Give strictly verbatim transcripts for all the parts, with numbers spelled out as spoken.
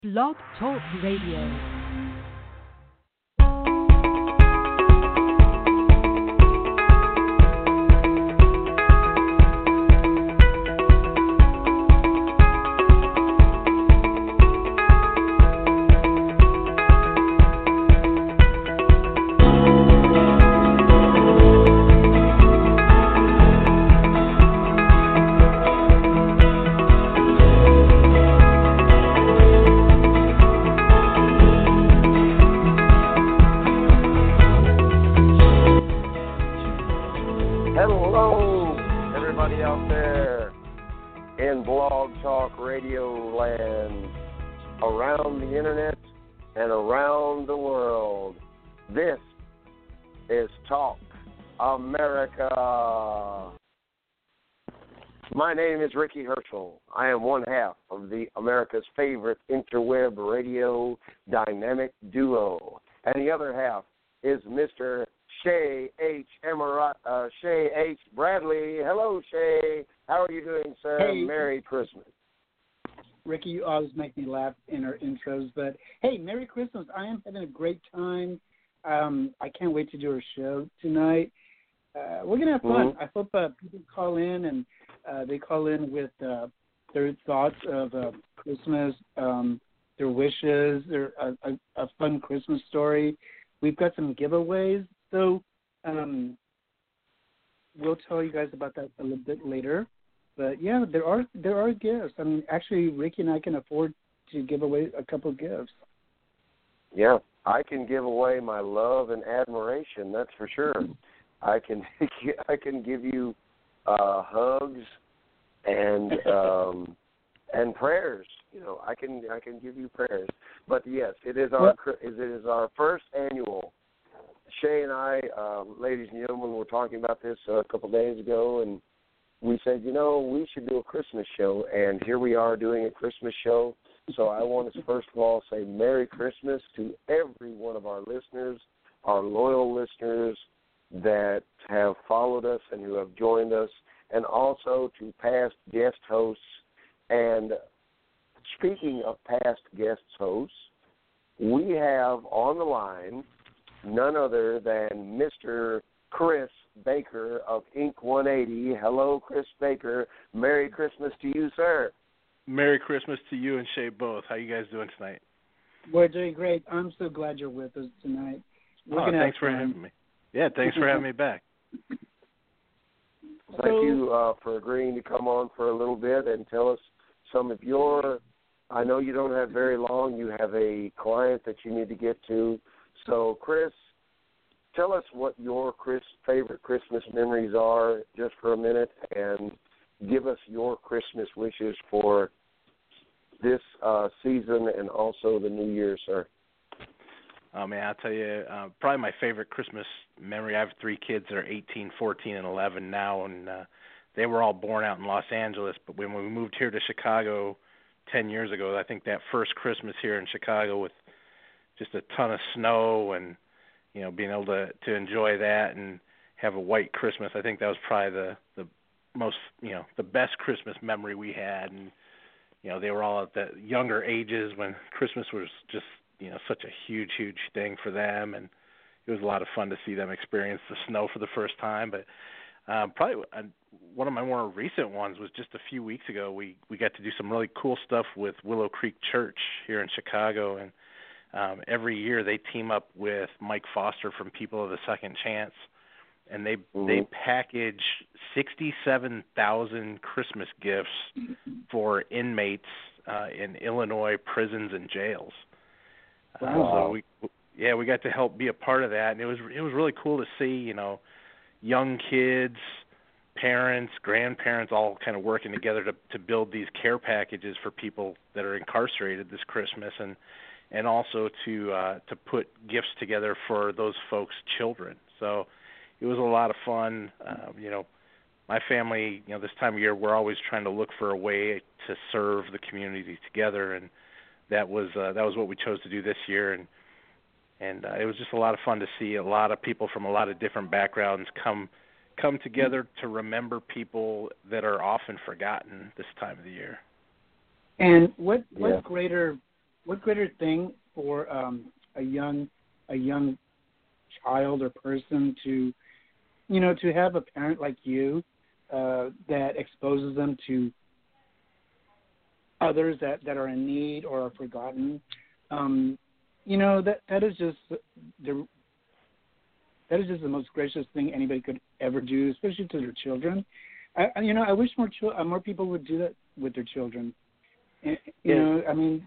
Blog Talk Radio. My name is Ricky Herschel. I am one half of the America's favorite interweb radio dynamic duo. And the other half is Mister Shay H. Emarat, uh, Shay H. Bradley. Hello, Shay. How are you doing, sir? Hey. Merry Christmas. Ricky, you always make me laugh in our intros. But, hey, Merry Christmas. I am having a great time. Um, I can't wait to do our show tonight. Uh, we're going to have fun. Mm-hmm. I hope uh, people call in and uh, they call in with uh, their thoughts of uh, Christmas, um, their wishes, their a, a, a fun Christmas story. We've got some giveaways, so um, we'll tell you guys about that a little bit later. But yeah, there are there are gifts. I mean, actually, Ricky and I can afford to give away a couple of gifts. Yeah, I can give away my love and admiration. That's for sure. I can I can give you uh, hugs and um, and prayers. You know, I can I can give you prayers. But yes, it is our it is our first annual. Shay and I, um, ladies and gentlemen, were talking about this a couple of days ago, and we said, you know, we should do a Christmas show, and here we are doing a Christmas show. So I want to first of all say Merry Christmas to every one of our listeners, our loyal listeners that have followed us and who have joined us, and also to past guest hosts. And speaking of past guest hosts, we have on the line none other than Mister Chris Baker of Ink one eighty. Hello, Chris Baker. Merry Christmas to you, sir. Merry Christmas to you and Shay both. How you guys doing tonight? We're doing great. I'm so glad you're with us tonight. We're oh, thanks for having me. Yeah, thanks for having me back. Thank you uh, for agreeing to come on for a little bit and tell us some of your, I know you don't have very long, you have a client that you need to get to. So, Chris, tell us what your Chris, favorite Christmas memories are just for a minute, and give us your Christmas wishes for this uh, season and also the new year, sir. Oh, man, I'll tell you, uh, probably my favorite Christmas memory, I have three kids that are eighteen, fourteen, and eleven now, and uh, they were all born out in Los Angeles. But when we moved here to Chicago ten years ago, I think that first Christmas here in Chicago with just a ton of snow and, you know, being able to, to enjoy that and have a white Christmas, I think that was probably the, the most, you know, the best Christmas memory we had. And, you know, they were all at the younger ages when Christmas was just, you know, such a huge, huge thing for them, and it was a lot of fun to see them experience the snow for the first time. But um, probably uh, one of my more recent ones was just a few weeks ago. We we got to do some really cool stuff with Willow Creek Church here in Chicago, and um, every year they team up with Mike Foster from People of the Second Chance, and they mm-hmm. they package sixty-seven thousand Christmas gifts for inmates uh, in Illinois prisons and jails. Wow. Uh, so we, yeah, we got to help be a part of that, and it was it was really cool to see, you know, young kids, parents, grandparents all kind of working together to to build these care packages for people that are incarcerated this Christmas, and and also to uh, to put gifts together for those folks' children. So it was a lot of fun. Uh, you know, my family, you know, this time of year we're always trying to look for a way to serve the community together, and that was uh, that was what we chose to do this year, and and uh, it was just a lot of fun to see a lot of people from a lot of different backgrounds come come together to remember people that are often forgotten this time of the year. And what what yeah. greater what greater thing for um, a young a young child or person to, you know, to have a parent like you uh, that exposes them to others that, that are in need or are forgotten. Um, you know, that that is just the that is just the most gracious thing anybody could ever do, especially to their children. I, you know, I wish more chil- more people would do that with their children. You yeah. know, I mean,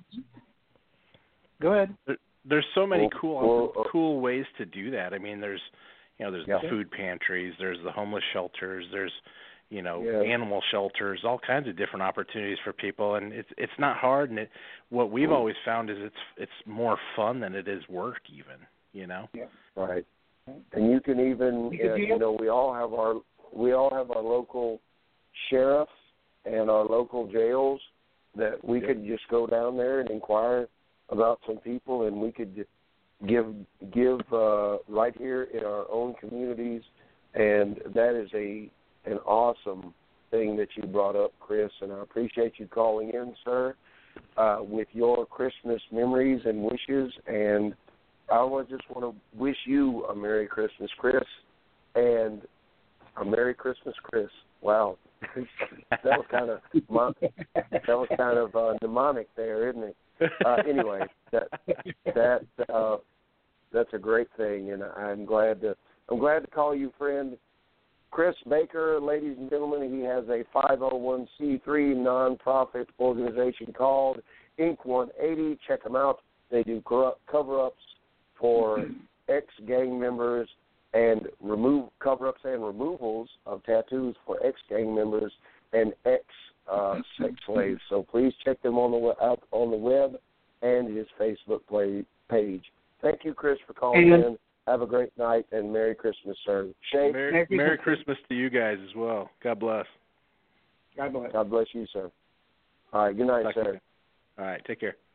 go ahead. There, there's so many cool well, cool ways to do that. I mean, there's you know, there's yeah. the food pantries, there's the homeless shelters, there's you know, yeah. animal shelters, all kinds of different opportunities for people, and it's it's not hard. And it, what we've always found is it's it's more fun than it is work, even. You know. Yeah. Right. And you can even uh, you know we all have our we all have our local sheriffs and our local jails that we yep. could just go down there and inquire about some people, and we could give give uh, right here in our own communities, and that is a an awesome thing that you brought up, Chris, and I appreciate you calling in, sir, uh, with your Christmas memories and wishes, and I would just want to wish you a Merry Christmas, Chris, and a Merry Christmas, Chris. Wow. that was kind of that was kind of uh, mnemonic there, isn't it? Uh, anyway, that that uh, that's a great thing, and I'm glad to I'm glad to call you friend. Chris Baker, ladies and gentlemen, he has a five oh one c three nonprofit organization called Inc one eighty. Check them out. They do cover-ups for ex-gang members and remove cover-ups and removals of tattoos for ex-gang members and ex-sex uh, slaves. So please check them on the out on the web and his Facebook play, page. Thank you, Chris, for calling and in. Have a great night and Merry Christmas, sir. Shay? Merry, Merry, Merry Christmas to you guys as well. God bless. God bless. God bless you, sir. All right, good night, Talk sir. All right, take care.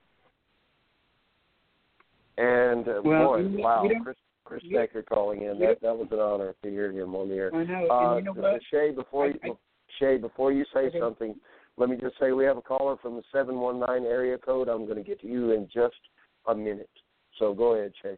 And, uh, well, boy, we, wow, we Chris, Chris Baker calling in. That that was an honor to hear him on the air. I know. Uh, and you know what? Shay, before you, I, I, Shay, before you say okay. something, let me just say we have a caller from the seven one nine area code. I'm going to get to you in just a minute. So go ahead, Shay.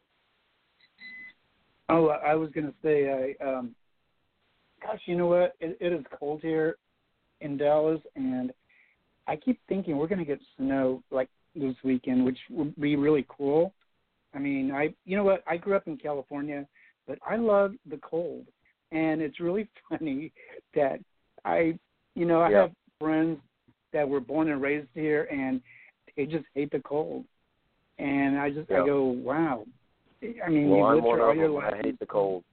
Oh, I was going to say, I, um, gosh, you know what? It, it is cold here in Dallas, and I keep thinking we're going to get snow like this weekend, which would be really cool. I mean, I, you know what? I grew up in California, but I love the cold, and it's really funny that I, you know, I yeah. have friends that were born and raised here, and they just hate the cold, and I just, yeah. I go, wow. I mean, well, you I'm lived one here all of your them. life. I hate the cold.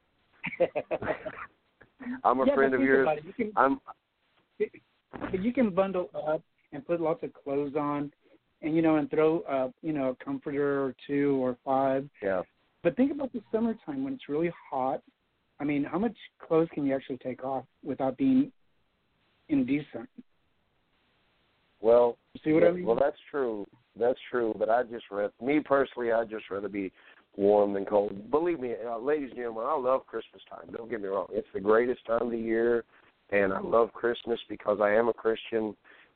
I'm a yeah, friend of yours. You can, I'm. You can bundle up and put lots of clothes on, and you know, and throw, uh, you know, a comforter or two or five. Yeah. But think about the summertime when it's really hot. I mean, how much clothes can you actually take off without being indecent? Well, see what yeah, I mean? Well, that's true. That's true. But I just rather, me personally, I just rather be warm than cold. Believe me, uh, ladies and gentlemen, I love Christmas time. Don't get me wrong; it's the greatest time of the year, and I love Christmas because I am a Christian.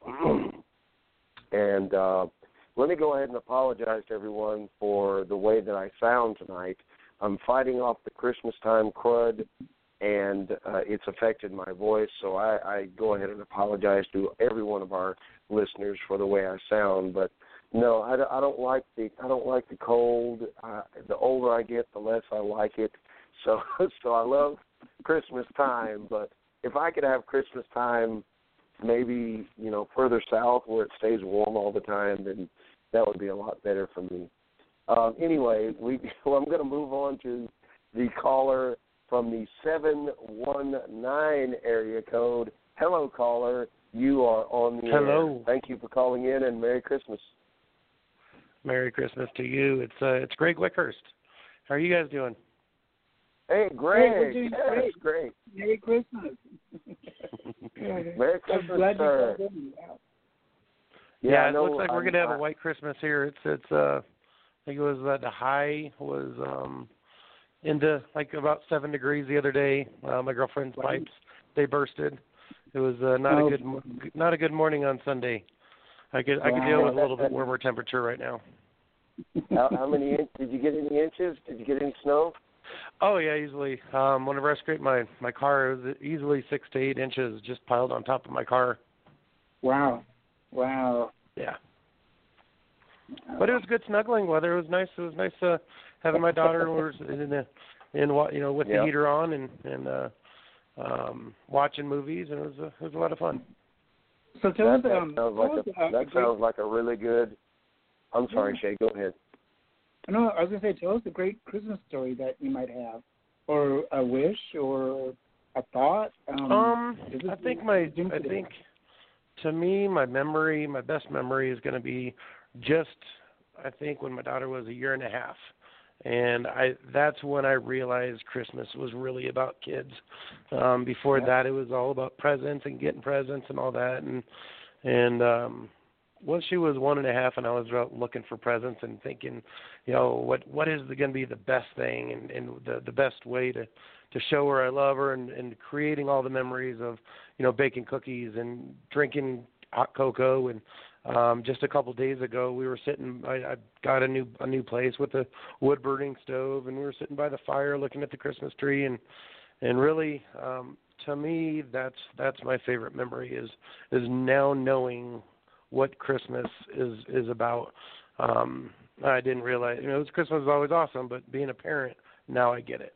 and uh, let me go ahead and apologize to everyone for the way that I sound tonight. I'm fighting off the Christmas time crud, and uh, it's affected my voice. So I, I go ahead and apologize to every one of our listeners for the way I sound. But no, I, I don't like the I don't like the cold. Uh, the older I get, the less I like it. So so I love Christmas time. But if I could have Christmas time, maybe you know further south where it stays warm all the time, then that would be a lot better for me. Um, anyway, we well, I'm going to move on to the caller from the seven one nine area code. Hello, caller. You are on the Hello. air. Thank you for calling in, and Merry Christmas. Merry Christmas to you. It's uh, it's Greg Wickhurst. How are you guys doing? Hey, Greg. Hey, we're doing yes, great. great. Merry Christmas. Merry Christmas, I'm glad sir. you called in. Wow. Yeah, yeah I it know, looks like we're I'm, gonna have I, a white Christmas here. It's it's uh I think it was uh, the high was um into like about seven degrees the other day. Uh, my girlfriend's pipes they bursted. It was uh, not oh. a good not a good morning on Sunday. I could I could deal with a little bit warmer temperature right now. how, how many in, did you get any inches? Did you get any snow? Oh yeah, easily. Um, whenever I scraped my my car, it was easily six to eight inches just piled on top of my car. Wow, wow. Yeah. But it was good snuggling weather. It was nice. It was nice uh, having my daughter in the in what you know with yep. the heater on and and uh, um, watching movies, and it was a, it was a lot of fun. So tell us, that, um, that sounds like us, a, uh, that great, sounds like a really good. I'm sorry, Shay. Go ahead. No, I was going to say, tell us a great Christmas story that you might have, or a wish, or a thought. Um, um I it, think my I think to me my memory, my best memory is going to be just I think when my daughter was a year and a half. And I that's when I realized Christmas was really about kids. Um, before yeah. that, it was all about presents and getting presents and all that. And and um, once she was one and a half, and I was out looking for presents and thinking, you know, what what is going to be the best thing and, and the the best way to, to show her I love her, and, and creating all the memories of, you know, baking cookies and drinking hot cocoa. And Um, just a couple days ago, we were sitting. I, I got a new a new place with a wood burning stove, and we were sitting by the fire, looking at the Christmas tree, and and really, um, to me, that's that's my favorite memory is is now knowing what Christmas is is about. Um, I didn't realize, you know, Christmas is always awesome, but being a parent, now I get it.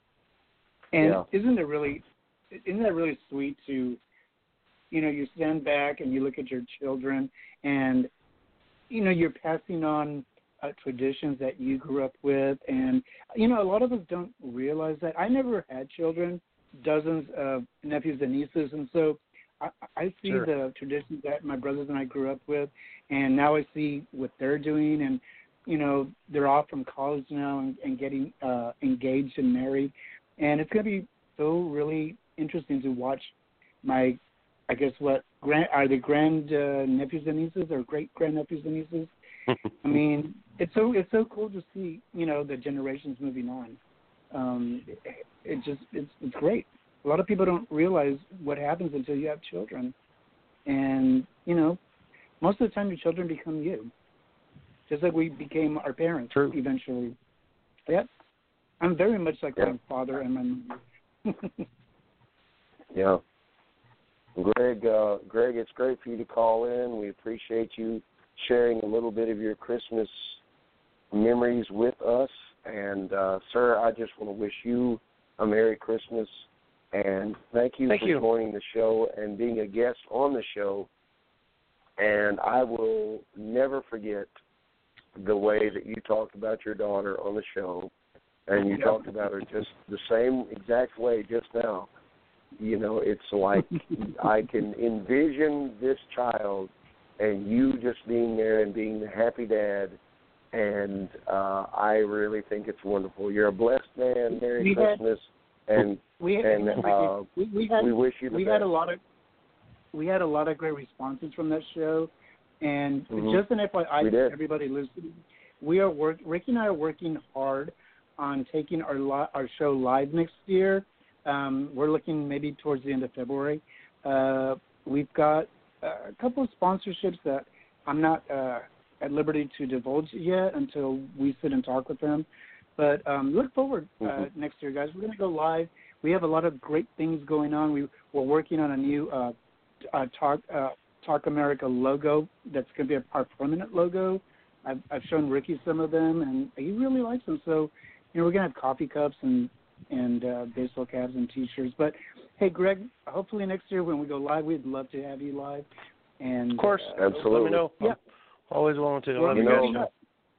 And yeah. isn't it really, isn't that really sweet to, you know, you stand back and you look at your children, and, you know, you're passing on uh, traditions that you grew up with. And, you know, a lot of us don't realize that. I never had children, dozens of nephews and nieces, and so I, I see Sure. the traditions that my brothers and I grew up with, and now I see what they're doing. And, you know, they're off from college now and, and getting uh, engaged and married. And it's going to be so really interesting to watch my I guess what grand are the grand uh, nephews and nieces or great grand nephews and nieces? I mean, it's so it's so cool to see, you know, the generations moving on. Um, it, it just it's it's great. A lot of people don't realize what happens until you have children, and you know, most of the time your children become you, just like we became our parents. True. Eventually. Yep. I'm very much like yeah. my father and my mother. yeah. Greg, uh, Greg, it's great for you to call in. We appreciate you sharing a little bit of your Christmas memories with us. And, uh, sir, I just want to wish you a Merry Christmas. And thank you thank for you. joining the show and being a guest on the show. And I will never forget the way that you talked about your daughter on the show. And you talked about her just the same exact way just now. You know, it's like I can envision this child and you just being there and being the happy dad, and uh, I really think it's wonderful. You're a blessed man. Merry we Christmas, had, and we had, and uh, we, we, had, we wish you the we best. had a lot of we had a lot of great responses from that show, and mm-hmm. just an F Y I we to did. everybody listening, we are work. Ricky and I are working hard on taking our li- our show live next year. Um, we're looking maybe towards the end of February. Uh, we've got a couple of sponsorships that I'm not uh, at liberty to divulge yet until we sit and talk with them. But um, look forward uh, mm-hmm. next year, guys. We're going to go live. We have a lot of great things going on. We, we're working on a new uh, uh, Talk uh, Talk America logo that's going to be our permanent logo. I've, I've shown Ricky some of them, and he really likes them. So, you know, we're going to have coffee cups and and uh, baseball caps and T-shirts. But, hey, Greg, hopefully next year when we go live, we'd love to have you live. And Of course. Uh, Absolutely. Let me know. Yeah. I'm always willing to. Well, Love you you know, guys.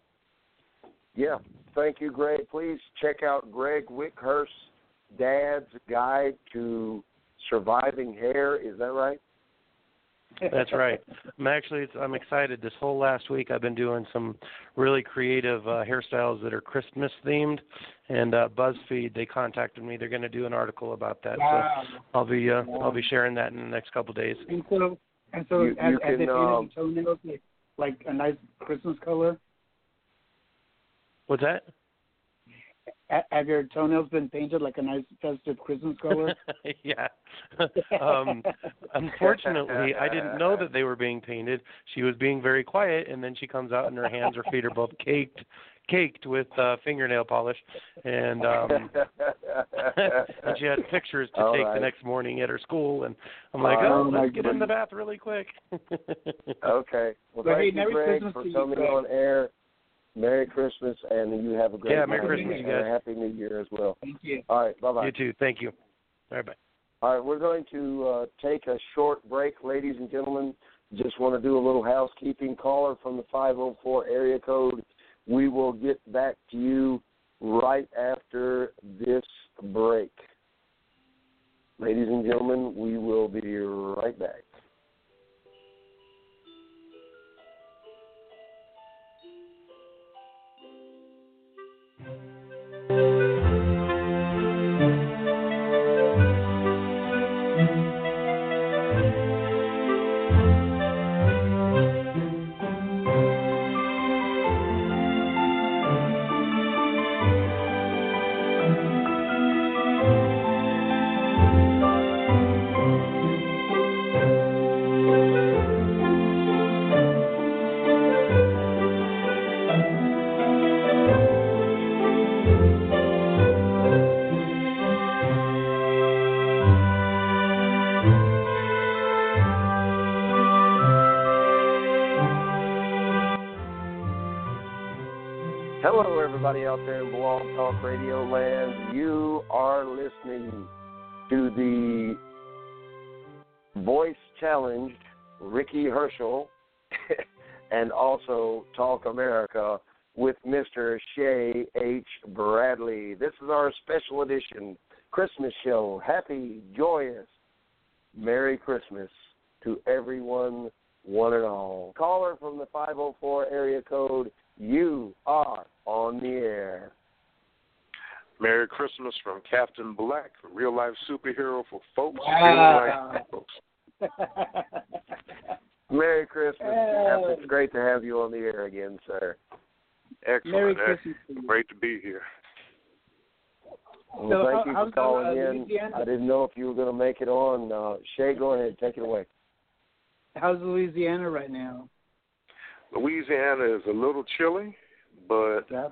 Yeah. Thank you, Greg. Please check out Greg Wickhurst's Dad's Guide to Surviving Hair. Is that right? That's right. I'm actually, it's, I'm excited. This whole last week, I've been doing some really creative uh, hairstyles that are Christmas themed, and uh, BuzzFeed they contacted me. They're going to do an article about that. Wow. So I'll be uh, Wow. I'll be sharing that in the next couple of days. And so, and so, You- has, you has can, it um, painted your toenails like, like a nice Christmas color? What's that? Have your toenails been painted like a nice festive Christmas color? Yeah. um, unfortunately, I didn't know that they were being painted. She was being very quiet, and then she comes out, and her hands or feet are both caked, caked with uh, fingernail polish, and um, and she had pictures to All take right. the next morning at her school, and I'm like, Oh, oh, my let's get in the goodness. bath really quick. Okay. Well, Well, hey, thank you, Merry Greg, Christmas for to you, coming Greg. on air. Merry Christmas, and you have a great Yeah, Merry night, Christmas, and you guys. a Happy New Year as well. Thank you. All right, bye-bye. You too. Thank you. All right, bye. All right, we're going to uh, take a short break, ladies and gentlemen. Just want to do a little housekeeping. Caller from the five oh four area code. We will get back to you right after this break. Ladies and gentlemen, we will be right back. Hello, everybody out there in Blog Talk Radio land. You are listening to the voice-challenged Ricky Herschel and also Talk America with Mister Shay H. Bradley. This is our special edition Christmas show. Happy, joyous, Merry Christmas to everyone, one and all. Caller from the five oh four area code, you are on the air. Merry Christmas from Captain Black, a real-life superhero for folks. Wow. Real-life folks. Merry Christmas. Hey. It's great to have you on the air again, sir. Excellent. Merry Christmas to you. Great to be here. Well, So thank how- you how's for calling uh, in. Louisiana? I didn't know if you were going to make it on. Uh, Shay, go ahead. Take it away. How's Louisiana right now? Louisiana is a little chilly, but Yeah.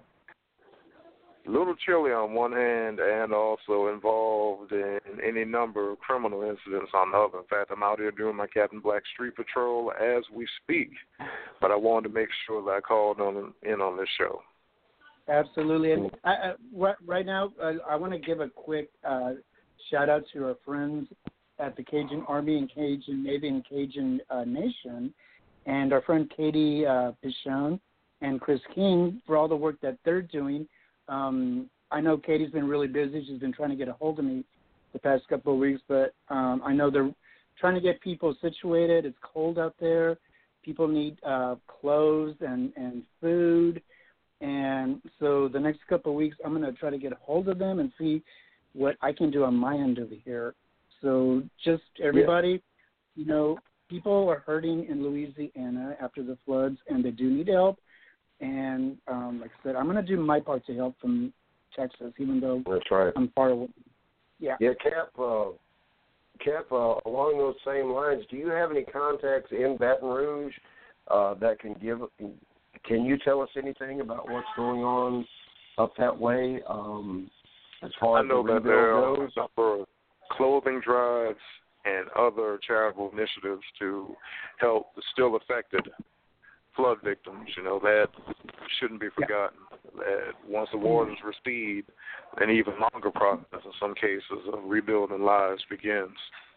a little chilly on one hand and also involved in any number of criminal incidents on the other. In fact, I'm out here doing my Captain Black street patrol as we speak, but I wanted to make sure that I called on in on this show. Absolutely. And I, I, right, right now, uh, I want to give a quick uh, shout-out to our friends at the Cajun Army and Cajun Navy and Cajun uh, Nation, and our friend Katie uh, Pichon and Chris King for all the work that they're doing. Um, I know Katie's been really busy. She's been trying to get a hold of me the past couple of weeks, but um, I know they're trying to get people situated. It's cold out there. People need uh, clothes and, and food. And so the next couple of weeks, I'm going to try to get a hold of them and see what I can do on my end over here. So just everybody, yeah. you know, people are hurting in Louisiana after the floods, and they do need help. And um, like I said, I'm going to do my part to help from Texas, even though That's right. I'm far away. Yeah. Yeah, Cap, uh, Cap uh, along those same lines, do you have any contacts in Baton Rouge uh, that can give – can you tell us anything about what's going on up that way um, as far I as know the that there rebuild are goes? a number of clothing drives and other charitable initiatives to help the still affected flood victims. You know, that shouldn't be forgotten. Yeah. That once the waters recede, an even longer process in some cases of rebuilding lives begins.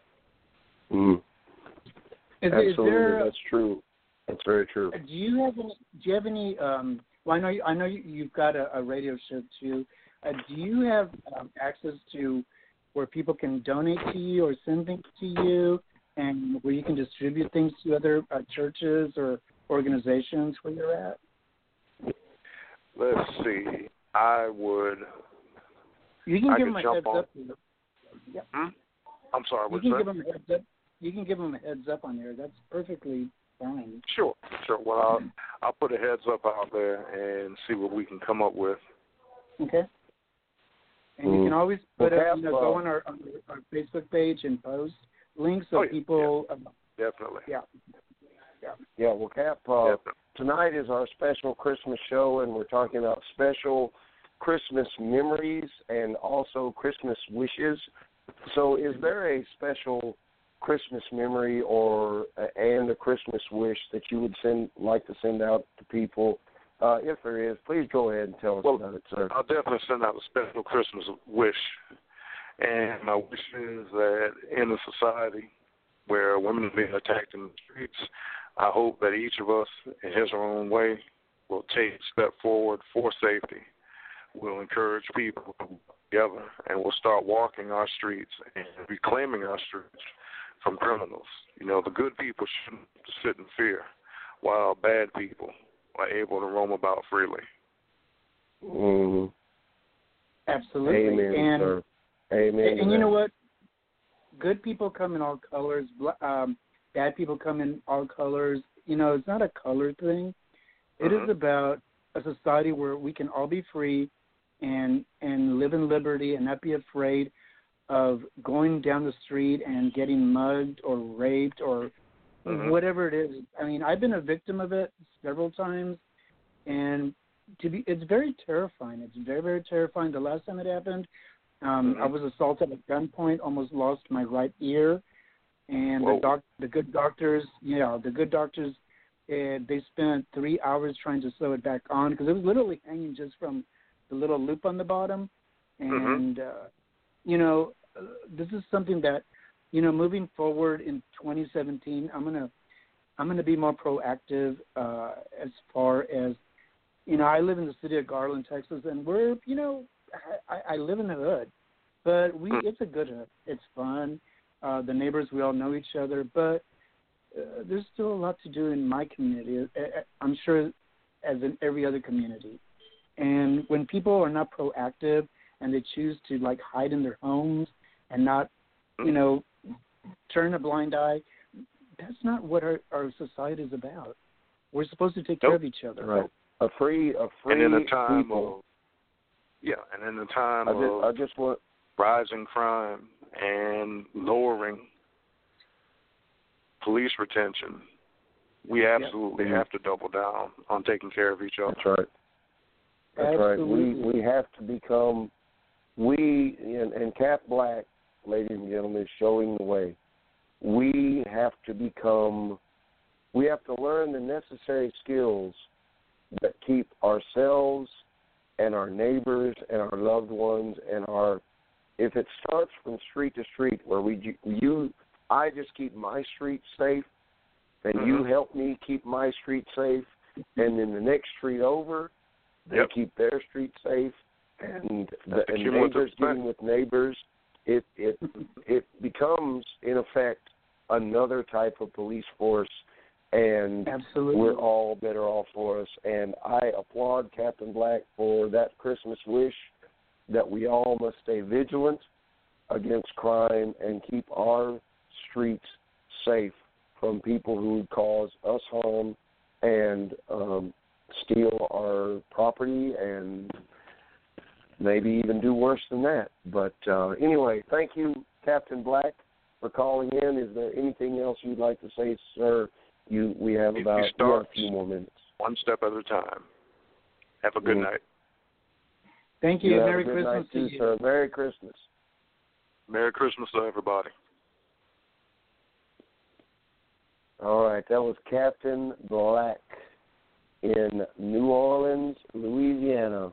Mm. Is, Absolutely, is there, that's true. That's very true. Do you have any? Do you have any? Um, well, I know you, I know you, you've got a, a radio show too. Uh, do you have um, access to where people can donate to you or send things to you, and where you can distribute things to other uh, churches or organizations where you're at? Let's see. I would. You can I give could them a jump heads on. up. Yeah. Hmm? I'm sorry. You What's can that? give them a heads up. You can give them a heads up on there. That's perfectly fine. Sure, sure. Well, I'll, I'll put a heads up out there and see what we can come up with. Okay. And you can always put well, up, Cap, you know, uh, go on our, on our Facebook page and post links so oh, yeah, people. yeah. Uh, Definitely. yeah. Yeah. Yeah. Well, Cap, uh, tonight is our special Christmas show, and we're talking about special Christmas memories and also Christmas wishes. So, is there a special Christmas memory or uh, and a Christmas wish that you would send like to send out to people? Uh, if there is, please go ahead and tell us well, about it, sir. I'll definitely send out a special Christmas wish. And my wish is that in a society where women are being attacked in the streets, I hope that each of us, in his or her own way, will take a step forward for safety. We'll encourage people to work together, and we'll start walking our streets and reclaiming our streets from criminals. You know, the good people shouldn't sit in fear, while bad people are able to roam about freely. Mm-hmm. Absolutely. Amen, and, sir. Amen. And, and you know what? Good people come in all colors. Um, bad people come in all colors. You know, it's not a color thing. It mm-hmm. is about a society where we can all be free and and live in liberty and not be afraid of going down the street and getting mugged or raped or mm-hmm. whatever it is. I mean, I've been a victim of it several times, and to be, it's very terrifying. It's very, very terrifying. The last time it happened, um, mm-hmm. I was assaulted at gunpoint, almost lost my right ear, and Whoa. the doc, the good doctors, yeah, the good doctors, uh, they spent three hours trying to sew it back on because it was literally hanging just from the little loop on the bottom, and mm-hmm. uh, you know, uh, this is something that, you know, moving forward in twenty seventeen, I'm gonna, I'm gonna be more proactive uh, as far as, you know, I live in the city of Garland, Texas, and we're, you know, I, I live in the hood, but we, it's a good hood. It's fun. Uh, the neighbors, we all know each other, but uh, there's still a lot to do in my community. I'm sure, as in every other community. And when people are not proactive and they choose to, like, hide in their homes and not, you know, turn a blind eye, that's not what our, our society is about. We're supposed to take nope. care of each other. Right. A free, a free and in a time people. of, yeah, and in a time I just, of I just want, rising crime and lowering police retention, we absolutely yeah. have to double down on taking care of each other. That's right. That's Absolutely. right. We we have to become, we, and, and Cap Black, ladies and gentlemen, is showing the way. We have to become, we have to learn the necessary skills that keep ourselves and our neighbors and our loved ones and our, if it starts from street to street where we, you, I just keep my street safe, and mm-hmm. you help me keep my street safe, and then the next street over, they yep. keep their street safe, and the and neighbors getting with neighbors. It it it becomes in effect another type of police force, and Absolutely. we're all better off for us. And I applaud Captain Black for that Christmas wish that we all must stay vigilant against crime and keep our streets safe from people who would cause us harm and um, steal our property and maybe even do worse than that. But uh, anyway, thank you, Captain Black, for calling in. Is there anything else you'd like to say, sir? You, we have about we have a few more minutes. One step at a time. Have a good mm-hmm. night. Thank you. you Merry have a good Christmas night to too, you. Sir. Merry Christmas. Merry Christmas to everybody. All right, that was Captain Black in New Orleans, Louisiana.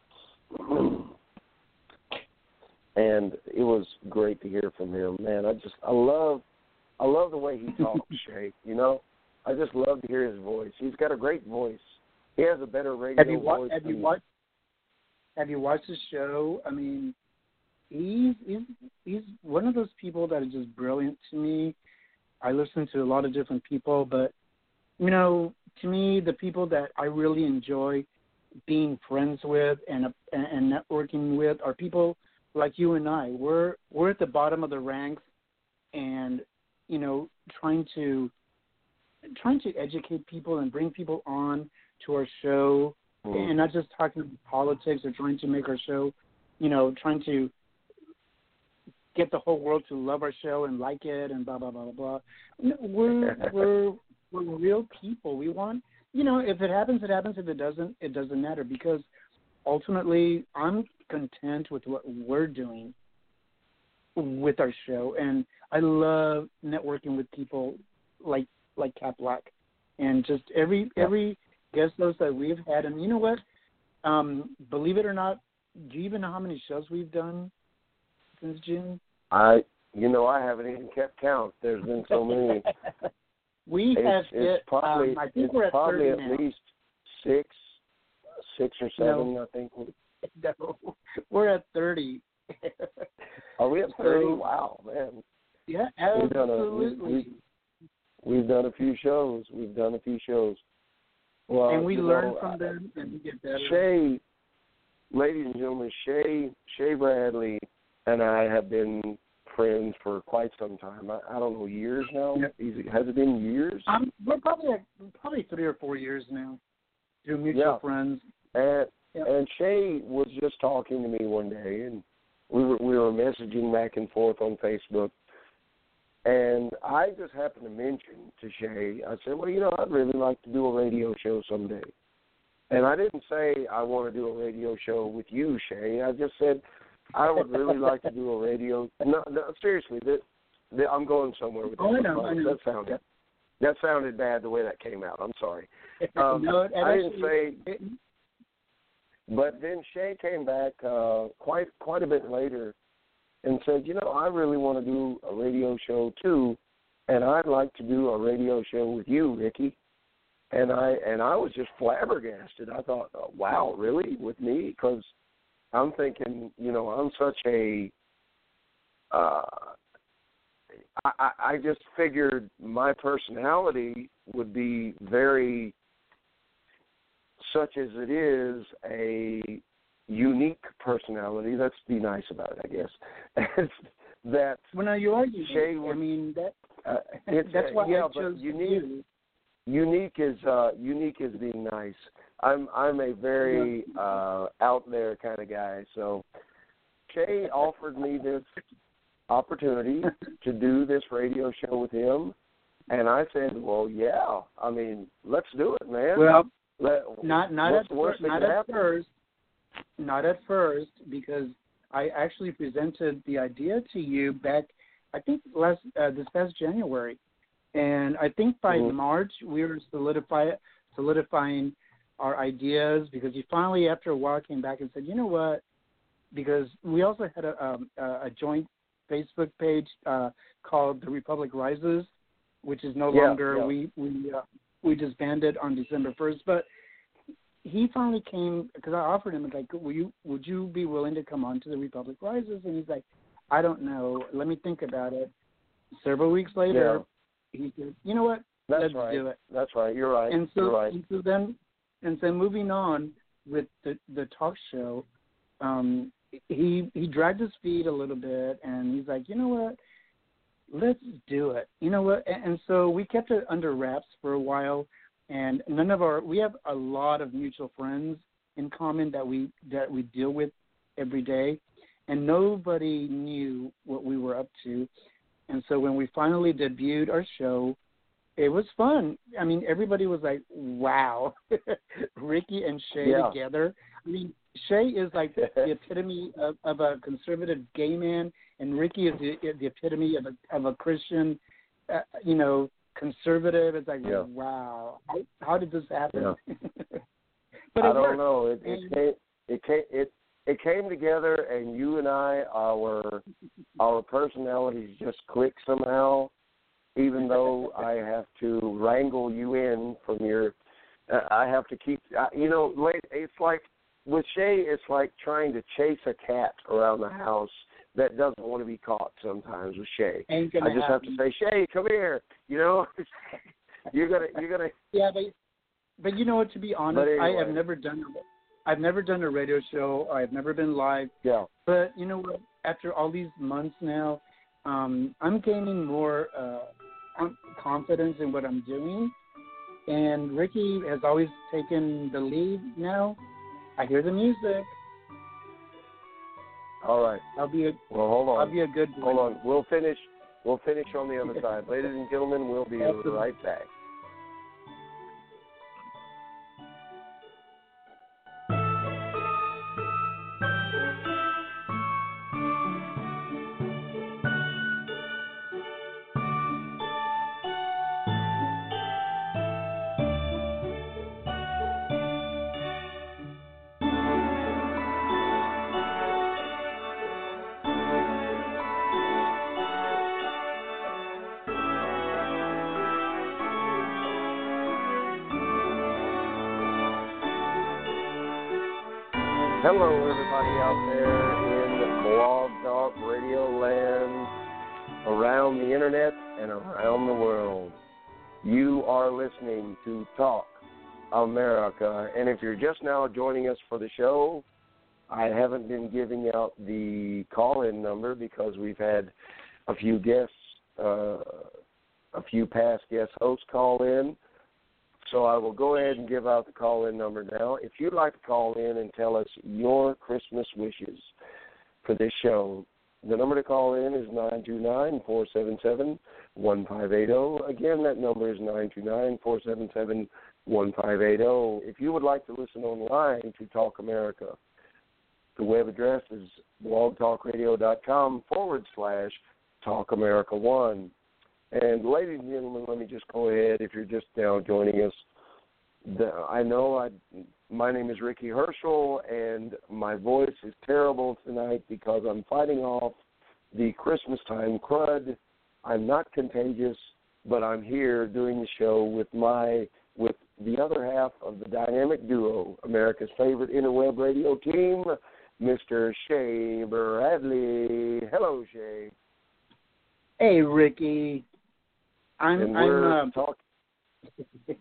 And it was great to hear from him. Man, I just I love I love the way he talks, Shay. You know? I just love to hear his voice. He's got a great voice. He has a better radio have you wa- voice. Have you watched Have you watched the show? I mean, he's he's he's one of those people that is just brilliant to me. I listen to a lot of different people, but you know, to me, the people that I really enjoy being friends with and and, and networking with are people like you and I. We're we're at the bottom of the ranks, and you know, trying to trying to educate people and bring people on to our show, mm. and not just talking politics or trying to make our show you know, trying to get the whole world to love our show and like it and blah blah blah blah blah. No, we're we're we're real people. We want, you know, if it happens, it happens. If it doesn't, it doesn't matter, because ultimately, I'm content with what we're doing with our show, and I love networking with people like like Cat Black, and just every yeah. every guest host that we've had. And you know what? Um, believe it or not, do you even know how many shows we've done since June? I, you know, I haven't even kept count. There's been so many. we it's, have it's hit, probably um, I think it's we're at probably thirty at now. least six, six or seven. No. I think. No, we're at thirty. Are we at thirty? So, wow, man. Yeah, We've done a, absolutely. we, we, we've done a few shows. We've done a few shows. Well, and we you learn know, from them and we get better. Shay, ladies and gentlemen, Shay, Shay Bradley and I have been friends for quite some time. I, I don't know, years now? Yep. Is it, has it been years? Um, we're probably at, probably three or four years now. Through mutual yeah. friends. And Yep. and Shay was just talking to me one day, and we were we were messaging back and forth on Facebook, and I just happened to mention to Shay, I said, well, you know, I'd really like to do a radio show someday. And I didn't say I want to do a radio show with you, Shay. I just said I would really like to do a radio. No, no, seriously, that, that I'm going somewhere with that. Oh, I know, I know. That sounded that sounded bad the way that came out. I'm sorry. Um, no, it I actually, didn't say. It, But then Shay came back uh, quite quite a bit later and said, you know, I really want to do a radio show too, and I'd like to do a radio show with you, Ricky. And I and I was just flabbergasted. I thought, oh, wow, really, with me? Because I'm thinking, you know, I'm such a, uh, I, I just figured my personality would be very, such as it is, a unique personality. Let's be nice about it, I guess. that well, no, you are unique. Shay I would, mean, that, uh, it's, that's why yeah, I chose but unique, you. unique is uh, unique is being nice. I'm I'm a very uh, out there kind of guy. So Shay offered me this opportunity to do this radio show with him, and I said, well, yeah. I mean, let's do it, man. Well, Let, not not at, worst fir- not at first, not at first, because I actually presented the idea to you back, I think last uh, this past January, and I think by mm-hmm. March we were solidify, solidifying our ideas, because you finally, after a while, came back and said, you know what? Because we also had a um, a joint Facebook page uh, called The Republic Rises, which is no yeah, longer yeah. we we uh, we disbanded on December first, but he finally came, because I offered him, like, will you, would you be willing to come on to The Republic Rises? And he's like, I don't know. Let me think about it. Several weeks later, yeah. he said, you know what? That's Let's right. do it. That's right. You're right. And so, You're right. and so then, and so moving on with the, the talk show, um, he he dragged his feet a little bit, and he's like, you know what? Let's do it. You know what? And, and so we kept it under wraps for a while. And none of our, we have a lot of mutual friends in common that we that we deal with every day, and nobody knew what we were up to. And so when we finally debuted our show, it was fun. I mean, everybody was like, "Wow, Ricky and Shay yeah. together." I mean, Shay is like the epitome of, of a conservative gay man, and Ricky is the, the epitome of a of a Christian, uh, you know. Conservative. It's like, yeah. wow, how, how did this happen? Yeah. But I it don't worked. know. It it came, it came it it came together, and you and I, our our personalities just click somehow. Even though I have to wrangle you in from your, uh, I have to keep. Uh, you know, it's like with Shay, it's like trying to chase a cat around the house that doesn't want to be caught sometimes with Shay. I just happen. have to say, Shay, come here. You know, you're gonna, you're gonna. Yeah, but but you know what? To be honest, anyway. I have never done. I've never done a radio show. I've never been live. Yeah. But you know what? After all these months now, um, I'm gaining more uh, confidence in what I'm doing. And Ricky has always taken the lead now. I hear the music. All right. I'll be a Well, hold on. I'll be a good boy. Hold on. We'll finish. We'll finish on the other side, ladies and gentlemen. We'll be Absolutely. right back. Hello, everybody out there in Blog Talk Radio land, around the internet, and around the world. You are listening to Talk America. And if you're just now joining us for the show, I haven't been giving out the call-in number because we've had a few guests, uh, a few past guest hosts call in. So I will go ahead and give out the call-in number now. If you'd like to call in and tell us your Christmas wishes for this show, the number to call in is nine two nine, four seven seven, one five eight zero. Again, that number is nine two nine, four seven seven, one five eight zero. If you would like to listen online to Talk America, the web address is blogtalkradio.com forward slash Talk America one. And ladies and gentlemen, let me just go ahead, if you're just now joining us. The, I know I, my name is Ricky Herschel, and my voice is terrible tonight because I'm fighting off the Christmas time crud. I'm not contagious, but I'm here doing the show with my with the other half of the dynamic duo, America's favorite interweb radio team, Mister Shay Bradley. Hello, Shay. Hey, Ricky. I'm. And we're I'm. Uh, talking.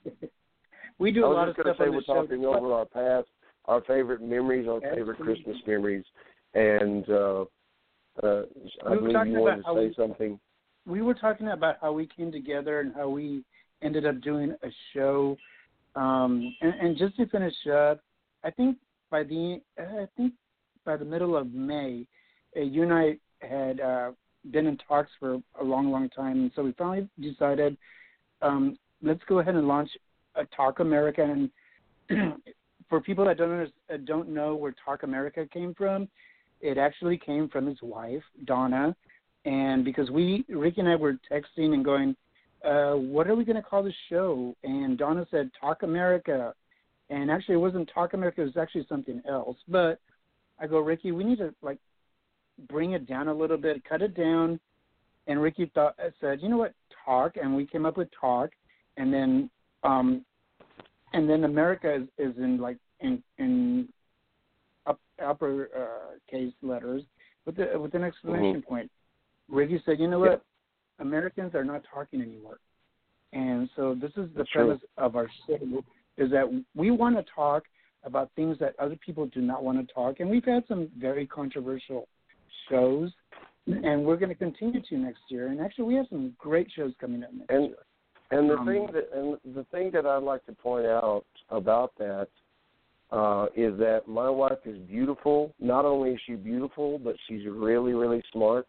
we do a lot I was of just going stuff to say on we're the show. talking over our past, our favorite memories, our favorite Absolutely. Christmas memories, and uh, uh, I We were believe talking you wanted about to how say we- something. We were talking about how we came together and how we ended up doing a show. Um, and, and just to finish up, I think by the I think by the middle of May, uh, you and I had uh, been in talks for a long, long time, and so we finally decided um, let's go ahead and launch a Talk America. And for people that don't uh, don't know where Talk America came from, it actually came from his wife, Donna. And because we, Ricky and I were texting and going, uh, what are we going to call the show? And Donna said, Talk America. And actually, it wasn't Talk America. It was actually something else. But I go, Ricky, we need to, like, bring it down a little bit, cut it down. And Ricky thought, said, you know what, Talk. And we came up with Talk. And then um, and then America is, is in, like, in, in up, upper uh, case letters with, the, with an exclamation Mm-hmm. point. Ricky said, you know what, yeah. Americans are not talking anymore. And so this is the That's premise true. of our show, is that we want to talk about things that other people do not want to talk. And we've had some very controversial shows, and we're going to continue to next year. And actually, we have some great shows coming up next and, year. And the um, thing that and the thing that I'd like to point out about that uh, is that my wife is beautiful. Not only is she beautiful, but she's really, really smart.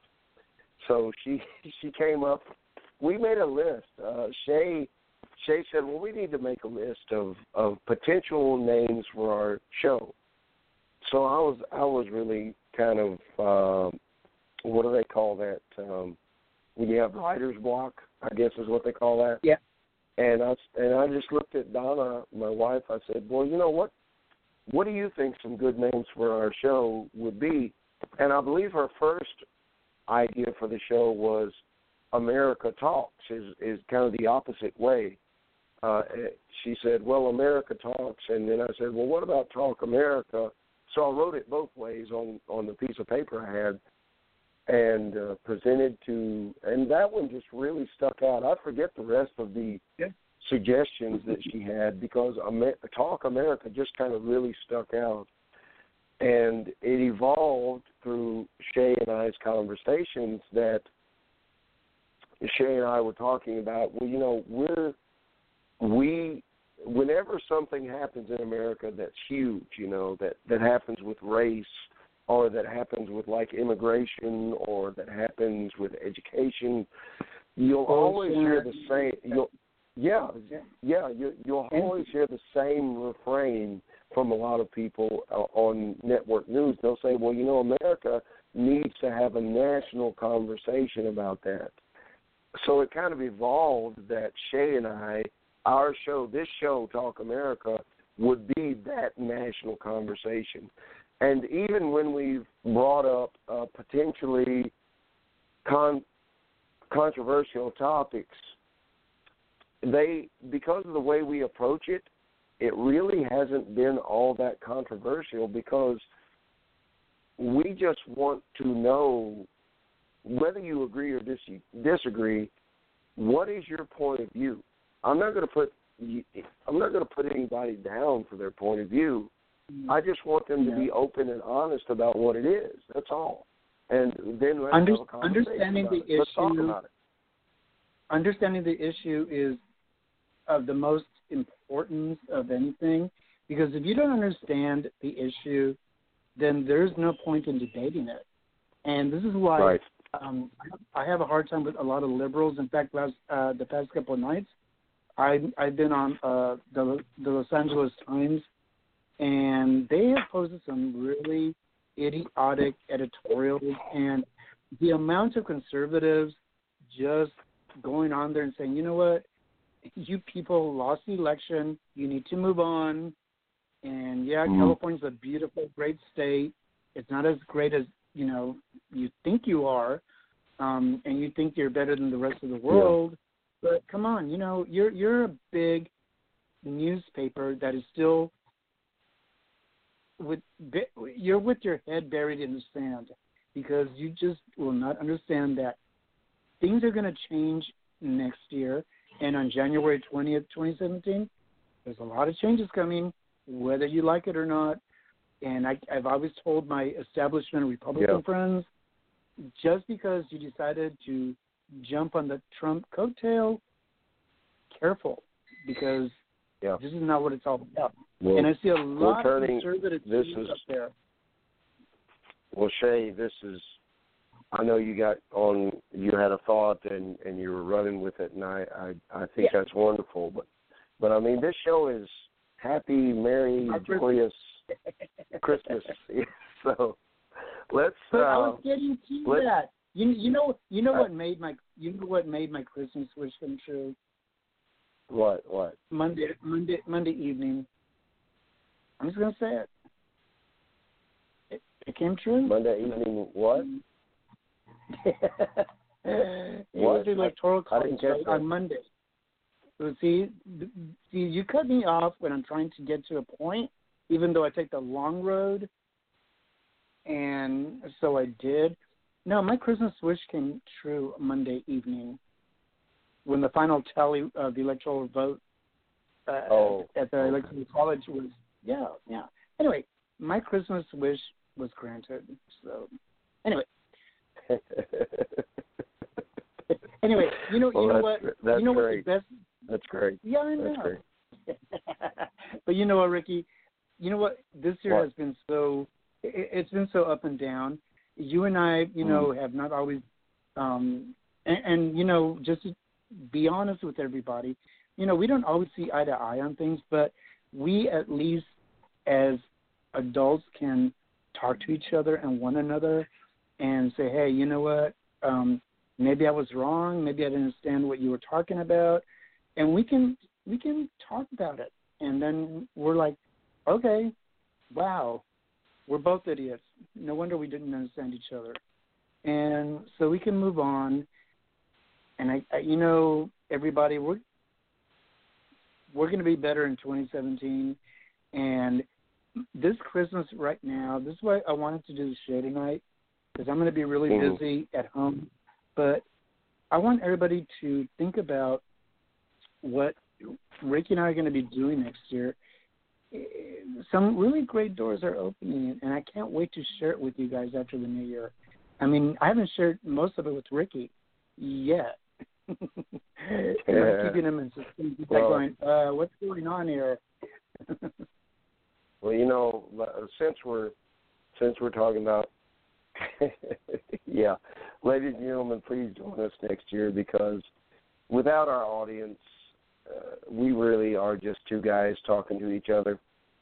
So she she came up. We made a list. Uh, Shay Shay said, "Well, we need to make a list of, of potential names for our show." So I was I was really kind of uh, what do they call that um, when you have writer's block? I guess is what they call that. Yeah. And I and I just looked at Donna, my wife. I said, "Well, you know what? What do you think some good names for our show would be?" And I believe her first idea for the show was America Talks, is, is kind of the opposite way. Uh, she said, well, America Talks, and then I said, well, what about Talk America? So I wrote it both ways on, on the piece of paper I had and uh, presented to, and that one just really stuck out. I forget the rest of the yeah. suggestions that she had because Amer- Talk America just kind of really stuck out. And it evolved through Shay and I's conversations that Shay and I were talking about, well, you know, we're, we, whenever something happens in America that's huge, you know, that, that happens with race or that happens with like immigration, or that happens with education, you'll Oh, always sure. hear the same. You'll, yeah, yeah, you, you'll always hear the same refrain from a lot of people uh, on network news. They'll say, "Well, you know, America needs to have a national conversation about that." So it kind of evolved that Shay and I, our show, this show, Talk America, would be that national conversation. And even when we've brought up uh, potentially con- controversial topics, they, because of the way we approach it, it really hasn't been all that controversial, because we just want to know, whether you agree or dis- disagree, what is your point of view? I'm not going to put I'm not going to put anybody down for their point of view. I just want them to yeah. be open and honest about what it is. That's all. And then let's Under, have a conversation understanding about the it. Let's issue, talk about it. Understanding the issue is of the most importance of anything, because if you don't understand the issue, then there's no point in debating it. And this is why Right. um, I have a hard time with a lot of liberals. In fact, last uh, the past couple of nights, I, I've been on uh, the, the Los Angeles Times, and they have posted some really idiotic editorials, and the amount of conservatives just going on there and saying, you know what, you people lost the election, you need to move on, and yeah, mm. California's a beautiful, great state. It's not as great as, you know, you think you are, um, and you think you're better than the rest of the world, yeah. But come on, you know, you're you're a big newspaper that is still with you're with your head buried in the sand, because you just will not understand that things are going to change next year, and on January twentieth, twenty seventeen, there's a lot of changes coming, whether you like it or not. And I, I've always told my establishment Republican yeah. friends, just because you decided to jump on the Trump coattail, careful, because yeah. this is not what it's all about. Well, and I see a lot turning, of conservative this views is, up there. Well, Shay, this is, I know you got on, you had a thought and, and you were running with it, and I, I, I think yeah. that's wonderful. But, but, I mean, this show is happy, merry, Our joyous Christmas. So let's. But uh, I was getting to let's, that. You, you know, you know uh, what made my, you know what made my Christmas wish come true. What? What? Monday, Monday, Monday evening. I'm just gonna say it. It, it came true. Monday evening. What? it what? was the electoral I, I didn't college catch right, that. on Monday. So see, see, you cut me off when I'm trying to get to a point, even though I take the long road. And so I did. No, my Christmas wish came true Monday evening, when the final tally of the electoral vote uh, oh. at the electoral college was, yeah, yeah. Anyway, my Christmas wish was granted. So, anyway. anyway, you know, well, you know that's, what? That's you know great. what the best? That's great. Yeah, I know. That's great. But you know what, Ricky? You know what? This year what? has been so. It, it's been so up and down. You and I, you know, mm. have not always, um, and, and you know, just to be honest with everybody, you know, we don't always see eye to eye on things, but we at least as adults can talk to each other and one another and say, hey, you know what, um, maybe I was wrong, maybe I didn't understand what you were talking about, and we can we can talk about it. And then we're like, okay, wow, we're both idiots. No wonder we didn't understand each other. And so we can move on. And, I, I you know, everybody, we're, we're going to be better in twenty seventeen. And this Christmas right now, this is why I wanted to do the show tonight, because I'm going to be really mm. busy at home. But I want everybody to think about what Ricky and I are going to be doing next year. Some really great doors are opening, and I can't wait to share it with you guys after the new year. I mean, I haven't shared most of it with Ricky yet. I'm keeping him in suspense. He's well, like going, uh, what's going on here? Well, you know, since we're since we're talking about, yeah, ladies and gentlemen, please join us next year because without our audience, uh, we really are just two guys talking to each other.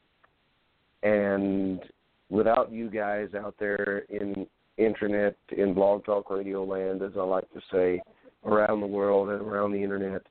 And without you guys out there in internet, in Blog Talk Radio land, as I like to say, around the world and around the internet,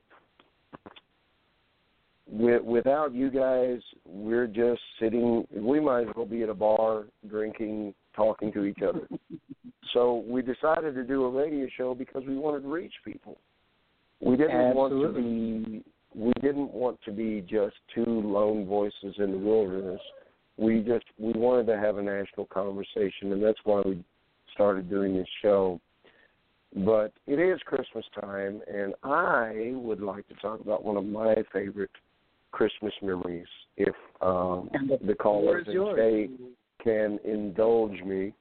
without you guys, we're just sitting, we might as well be at a bar, drinking, talking to each other. So we decided to do a radio show because we wanted to reach people. We didn't Absolutely. want to be, we didn't want to be just two lone voices in the wilderness. We just, we wanted to have a national conversation, and that's why we started doing this show. But it is Christmas time, and I would like to talk about one of my favorite Christmas memories, if um, the, the callers and Shay can indulge me.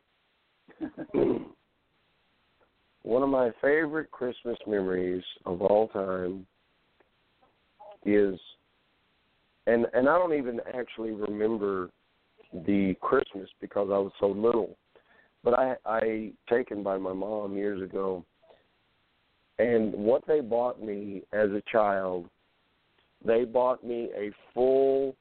One of my favorite Christmas memories of all time is, and, and I don't even actually remember the Christmas because I was so little, but I, I taken by my mom years ago, and what they bought me as a child, they bought me a full,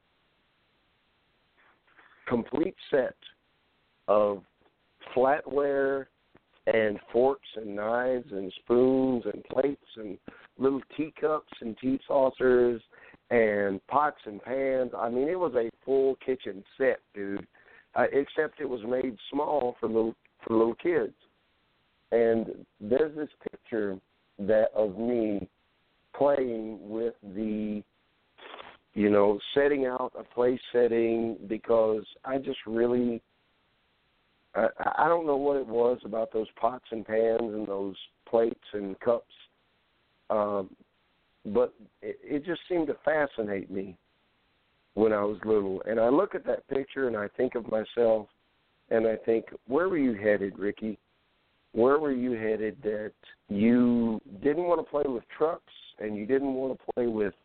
complete set of flatware and forks and knives and spoons and plates and little teacups and tea saucers and pots and pans. I mean, it was a full kitchen set, dude, uh, except it was made small for little for little kids. And there's this picture that of me playing with the, you know, setting out a place setting because I just really, I, I don't know what it was about those pots and pans and those plates and cups, um, but it, it just seemed to fascinate me when I was little. And I look at that picture and I think of myself and I think, where were you headed, Ricky? Where were you headed that you didn't want to play with trucks and you didn't want to play with,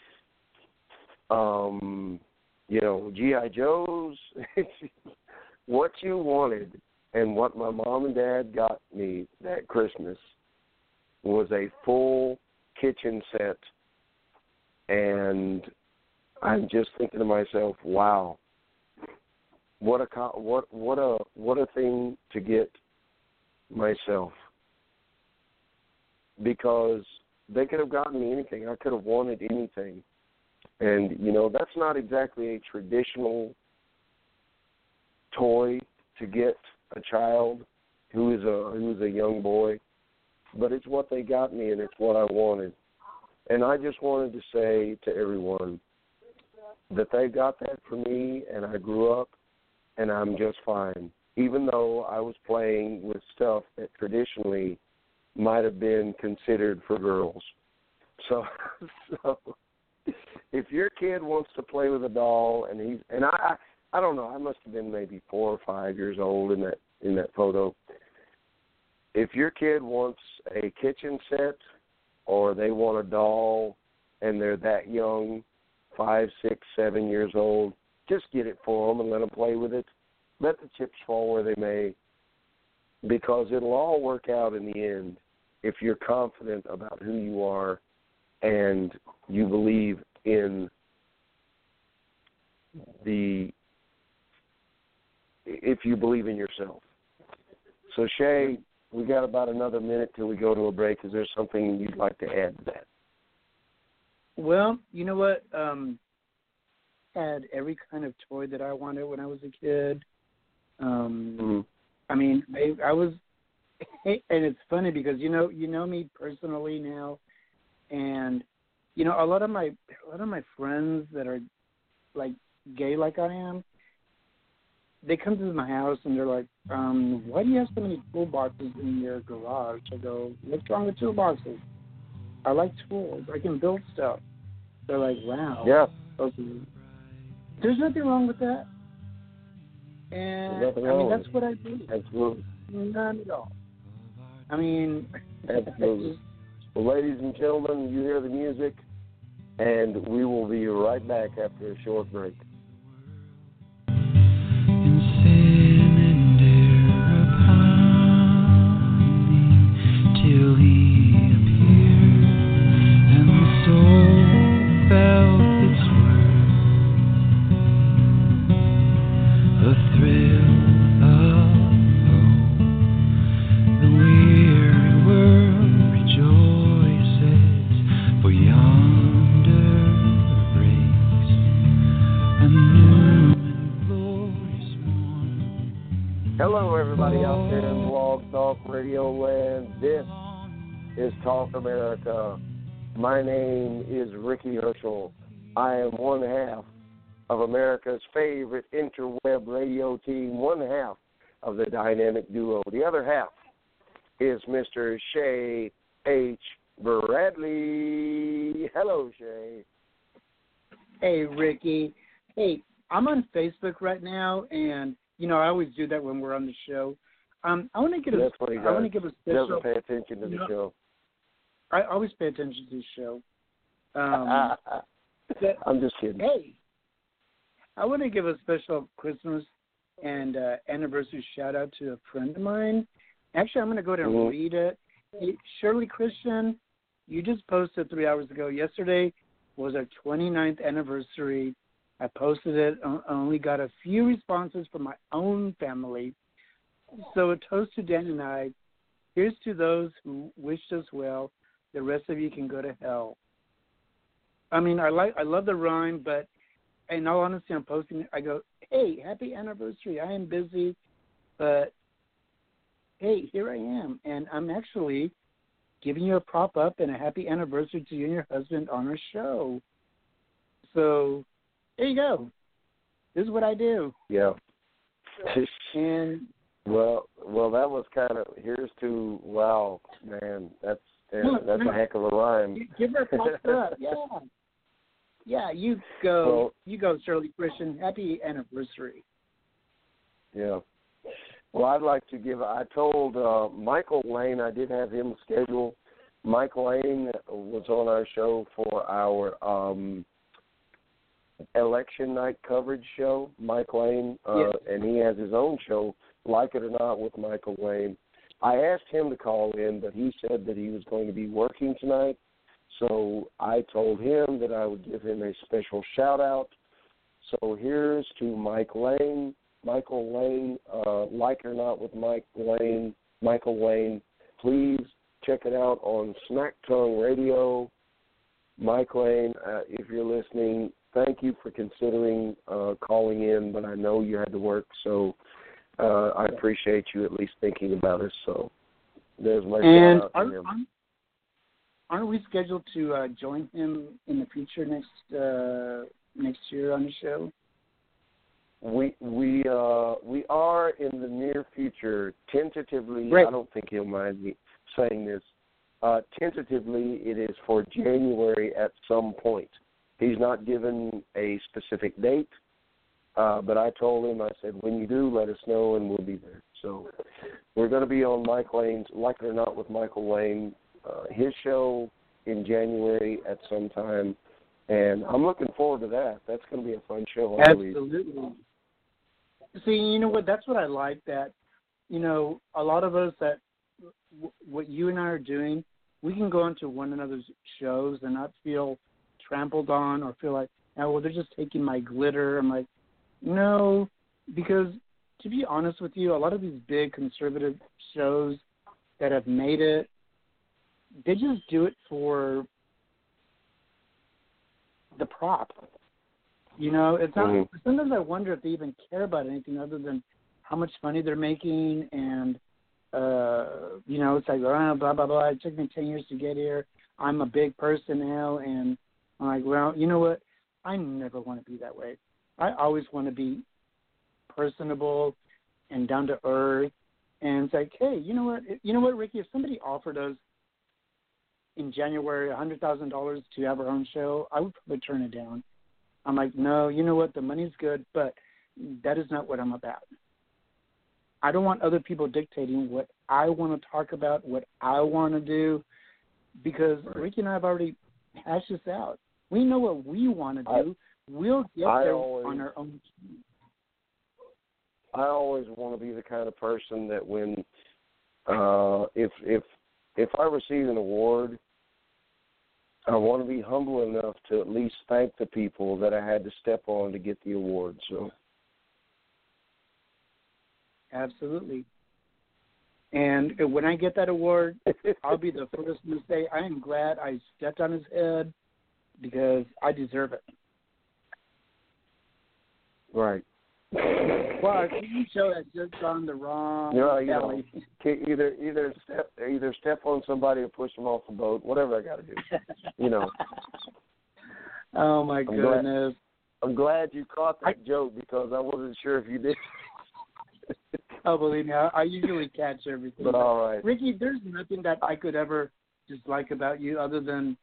um, you know, G I Joes? What you wanted and what my mom and dad got me that Christmas was a full kitchen set. And I'm just thinking to myself, wow, what a what what a what a thing to get myself, because they could have gotten me anything. I could have wanted anything. And, you know, that's not exactly a traditional toy to get a child who is a who is a young boy, but it's what they got me and it's what I wanted. And I just wanted to say to everyone that they got that for me, and I grew up and I'm just fine, even though I was playing with stuff that traditionally might have been considered for girls. So, so if your kid wants to play with a doll, and he's and I, I, I don't know, I must have been maybe four or five years old in that in that photo. If your kid wants a kitchen set, or they want a doll, and they're that young, five, six, seven years old, just get it for them and let them play with it. Let the chips fall where they may, because it'll all work out in the end if you're confident about who you are and you believe in the, if you believe in yourself. So, Shay, we got about another minute till we go to a break. Is there something you'd like to add to that? Well, you know what? Um, I had every kind of toy that I wanted when I was a kid. Um, mm-hmm. I mean, I, I was, and it's funny because you know, you know me personally now, and you know, a lot of my a lot of my friends that are like gay, like I am, they come to my house and they're like, um, "Why do you have so many toolboxes in your garage?" I go, "What's wrong with toolboxes? I like tools. I can build stuff." They're like, "Wow." Yeah. Okay. There's nothing wrong with that. And I mean, that's what I do. Absolutely. None at all. I mean, absolutely. Well, ladies and gentlemen, you hear the music, and we will be right back after a short break. Instead Hello, everybody out there in Blog Talk Radio Land. This is Talk America. My name is Ricky Herschel. I am one half of America's favorite interweb radio team, one half of the dynamic duo. The other half is Mister Shay H. Bradley. Hello, Shay. Hey, Ricky. Hey, I'm on Facebook right now, and you know I always do that when we're on the show. Um, I want to get a. That's what he I want to give a special. Doesn't pay attention to the no, show. I always pay attention to the show. Um, but, I'm just kidding. Hey, I want to give a special Christmas and uh, anniversary shout out to a friend of mine. Actually, I'm going to go ahead and mm-hmm. read it. Hey, Shirley Christian, you just posted three hours ago. Yesterday was our twenty-ninth anniversary. I posted it. I only got a few responses from my own family. So a toast to Dan and I. Here's to those who wished us well. The rest of you can go to hell. I mean, I like, I love the rhyme, but in all honesty, I'm posting it. I go, hey, happy anniversary. I am busy, but hey, here I am, and I'm actually giving you a prop up and a happy anniversary to you and your husband on our show. So there you go. This is what I do. Yeah. And well, well, that was kind of here's to wow, man. That's no, that's no, a heck of a rhyme. Give her a prop up. Yeah. Yeah, you go. Well, you go, Shirley Christian. Happy anniversary. Yeah. Well, I'd like to give. I told uh, Michael Lane I did have him scheduled. Michael Lane was on our show for our um, election night coverage show. Mike Lane, uh, yes. and he has his own show, Like It or Not, with Michael Lane. I asked him to call in, but he said that he was going to be working tonight. So I told him that I would give him a special shout-out. So here's to Mike Lane, Michael Lane, uh, Like It or Not with Mike Lane, Michael Lane. Please check it out on Smack Tongue Radio. Mike Lane, uh, if you're listening, thank you for considering uh, calling in, but I know you had to work, so uh, I appreciate you at least thinking about us. So there's my and shout-out are, to him. Aren't, aren't we scheduled to uh, join him in the future next uh, next year on the show? We we uh, we are in the near future. Tentatively, Great. I don't think he'll mind me saying this. Uh, tentatively, it is for January at some point. He's not given a specific date, uh, but I told him, I said, when you do, let us know, and we'll be there. So we're going to be on Mike Lane's Like It or Not with Michael Lane, uh, his show in January at some time, and I'm looking forward to that. That's going to be a fun show, I believe. Absolutely. See, you know what? That's what I like. That, you know, a lot of us that w- what you and I are doing, we can go onto one another's shows and not feel trampled on or feel like, oh, well, they're just taking my glitter. I'm like, no, because to be honest with you, a lot of these big conservative shows that have made it, they just do it for the prop. You know, it's not. Mm-hmm. Sometimes I wonder if they even care about anything other than how much money they're making, and uh, you know, it's like, oh, blah blah blah. It took me ten years to get here. I'm a big person now, and I'm like, well, you know what? I never want to be that way. I always want to be personable and down to earth, and it's like, hey, you know what? You know what, Ricky? If somebody offered us in January a hundred thousand dollars to have our own show, I would probably turn it down. I'm like, no, you know what? The money's good, but that is not what I'm about. I don't want other people dictating what I want to talk about, what I want to do, because Ricky and I have already hashed this out. We know what we want to do. I, we'll get I there always, on our own. I always want to be the kind of person that when, uh, if if if I receive an award, I want to be humble enough to at least thank the people that I had to step on to get the award. So, absolutely. And when I get that award, I'll be the first to say I am glad I stepped on his head because I deserve it. Right. Well, a T V show has just gone the wrong you know, you know, alley. either either step either step on somebody or push them off the boat. Whatever I got to do. You know. Oh my I'm goodness! Glad, I'm glad you caught that I, joke because I wasn't sure if you did. Oh, believe me, I, I usually catch everything. But all right, Ricky, there's nothing that I could ever dislike about you other than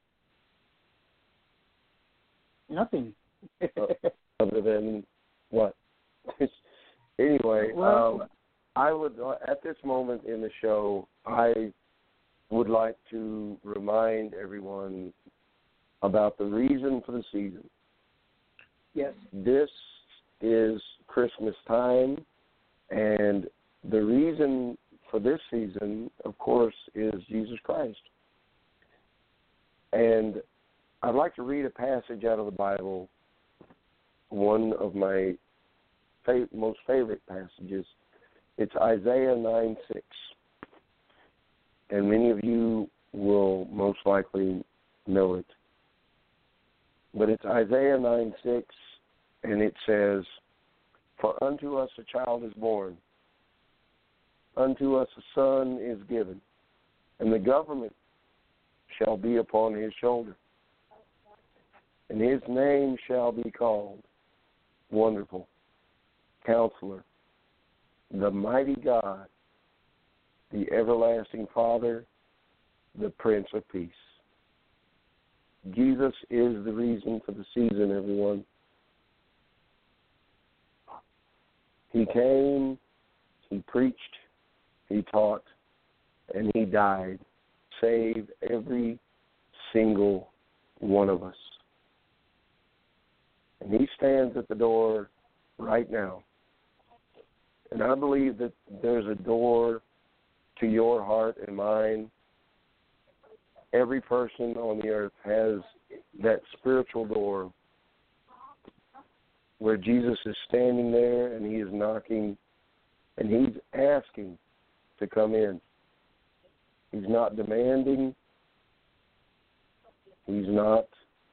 nothing. Other than what? Anyway, well, um, I would at this moment in the show, I would like to remind everyone about the reason for the season. Yes. This is Christmas time, and the reason for this season, of course, is Jesus Christ. And I'd like to read a passage out of the Bible, one of my fav- most favorite passages. It's Isaiah nine six. And many of you will most likely know it. But it's Isaiah nine six, and it says, "For unto us a child is born, unto us a son is given, and the government shall be upon his shoulder. And his name shall be called Wonderful, Counselor, the Mighty God, the Everlasting Father, the Prince of Peace." Jesus is the reason for the season, everyone. He came, he preached, he taught, and he died. Save every single one of us. And he stands at the door right now. And I believe that there's a door to your heart and mine. Every person on the earth has that spiritual door where Jesus is standing there and he is knocking and he's asking to come in. He's not demanding. He's not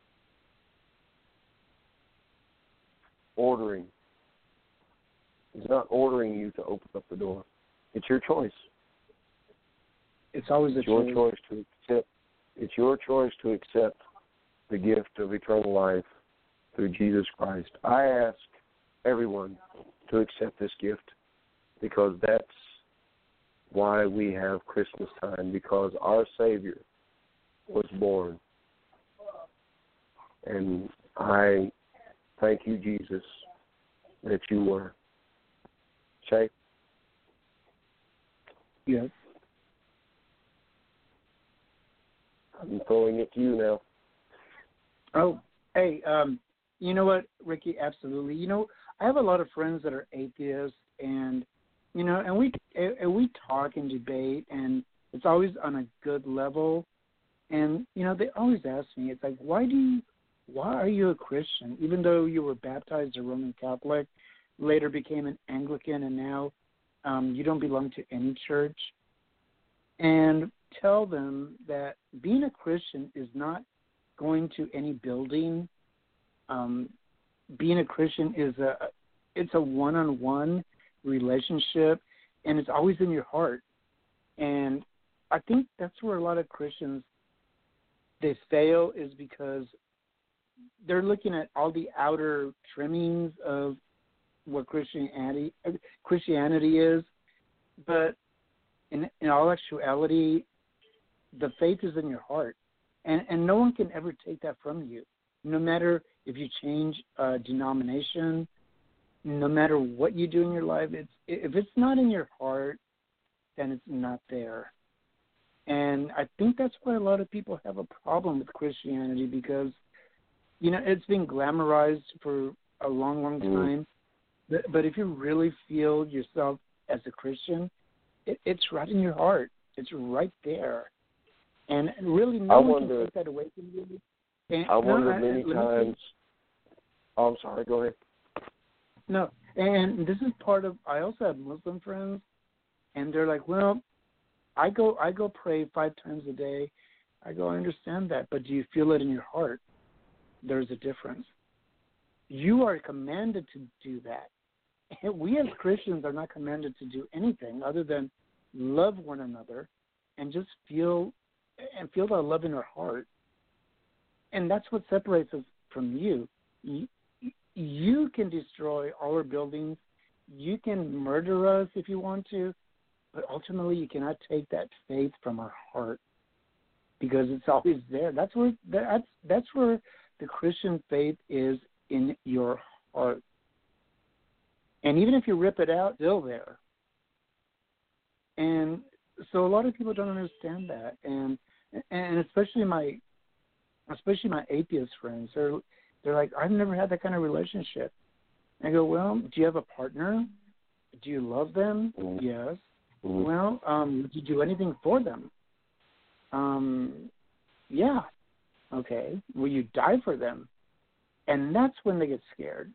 ordering. He's not ordering you to open up the door. It's your choice. It's always it's a your choice. choice to accept. It's your choice to accept the gift of eternal life through Jesus Christ. I ask everyone to accept this gift because that's why we have Christmas time, because our Savior was born. And I thank you, Jesus, that you were. Shay? Yes. I'm throwing it to you now. Oh, hey, um, you know what, Ricky? Absolutely. You know, I have a lot of friends that are atheists, and you know, and we and we talk and debate, and it's always on a good level. And you know, they always ask me, it's like, why do you, why are you a Christian? Even though you were baptized a Roman Catholic, later became an Anglican, and now um, you don't belong to any church. And tell them that being a Christian is not going to any building. Um, being a Christian is a it's a one-on-one relationship, and it's always in your heart. And I think that's where a lot of Christians, they fail, is because they're looking at all the outer trimmings of what Christianity Christianity is, but in, in all actuality, the faith is in your heart, and and no one can ever take that from you. No matter if you change uh, denomination, no matter what you do in your life, it's if it's not in your heart, then it's not there. And I think that's why a lot of people have a problem with Christianity, because you know it's been glamorized for a long, long time. Mm. But, but if you really feel yourself as a Christian, it, it's right in your heart. It's right there. And really, no I one wonder, can take that away from you. And, I wonder no, many I, times. Oh, I'm sorry. Go ahead. No, and this is part of. I also have Muslim friends, and they're like, "Well, I go, I go pray five times a day." I go, "I understand that, but do you feel it in your heart?" There's a difference. You are commanded to do that. we as Christians are not commanded to do anything other than love one another and just feel and feel that love in our heart. And that's what separates us from you. You, you can destroy our buildings. You can murder us if you want to, but ultimately you cannot take that faith from our heart because it's always there. That's where that's that's where the Christian faith is, in your heart. And even if you rip it out, it's still there. And so a lot of people don't understand that, and and especially my especially my atheist friends, they're they're like, I've never had that kind of relationship. I go, well, do you have a partner? Do you love them? Mm-hmm. Yes. Mm-hmm. Well, um, did you do anything for them? Um, yeah. Okay. Will you die for them? And that's when they get scared.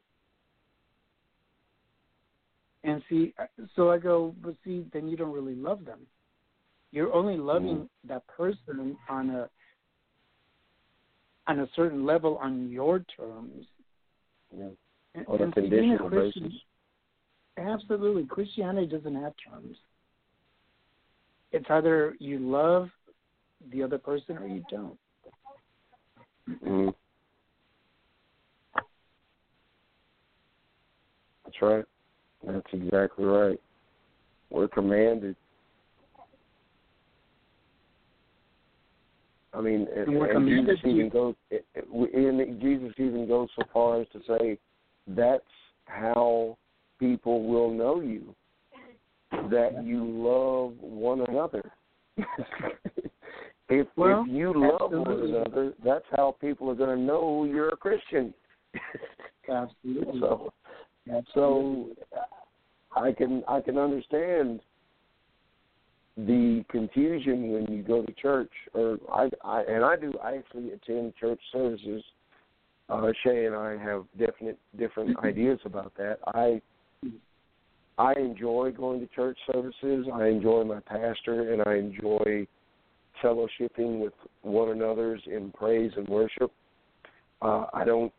And see, so I go, but see, then you don't really love them. You're only loving mm-hmm. that person on a on a certain level on your terms. Yeah. On a conditional basis. Absolutely. Christianity doesn't have terms. It's either you love the other person or you don't. Mm-hmm. That's right. That's exactly right. We're commanded. I mean, and, and Jesus even goes. And Jesus even goes so far as to say, that's how people will know you, that you love one another. if well, if you love absolutely. one another, that's how people are going to know you're a Christian. Absolutely. So, absolutely. so I can I can understand the confusion when you go to church, or I, I and I do. I actually attend church services. Uh, Shay and I have definite different ideas about that. I I enjoy going to church services. I enjoy my pastor, and I enjoy fellowshipping with one another's in praise and worship. Uh, I don't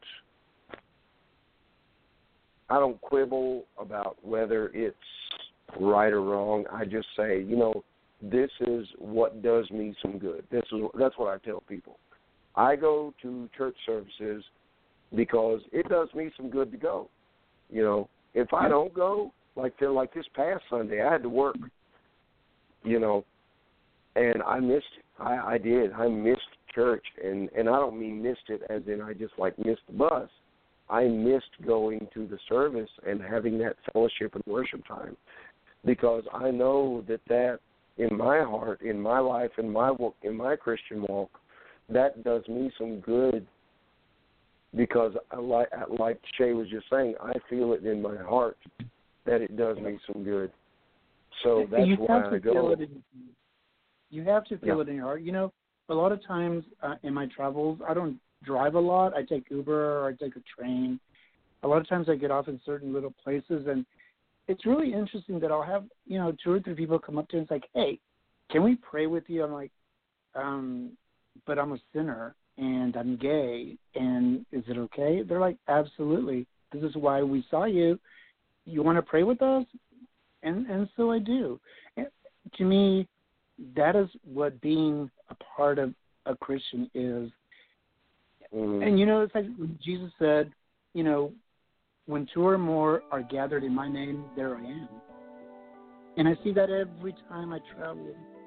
I don't quibble about whether it's right or wrong. I just say, you know, this is what does me some good. This is that's what I tell people. I go to church services because it does me some good to go. You know, if I don't go, like like this past Sunday, I had to work. You know, and I missed it. I, I did. I missed church, and and I don't mean missed it as in I just like missed the bus. I missed going to the service and having that fellowship and worship time, because I know that that in my heart, in my life, in my in my Christian walk, that does me some good. Because I like like Shay was just saying, I feel it in my heart that it does me some good. So that's you why have to I go. Feel it in, you have to feel yeah. it in your heart. You know, a lot of times uh, in my travels, I don't drive a lot. I take Uber or I take a train. A lot of times I get off in certain little places, and it's really interesting that I'll have, you know, two or three people come up to me and it's like, hey, can we pray with you? I'm like, um, but I'm a sinner and I'm gay, and is it okay? They're like, absolutely. This is why we saw you. You want to pray with us? And and so I do. And to me, that is what being a part of a Christian is. Mm. And, you know, it's like Jesus said, you know, when two or more are gathered in my name, there I am. And I see that every time I travel.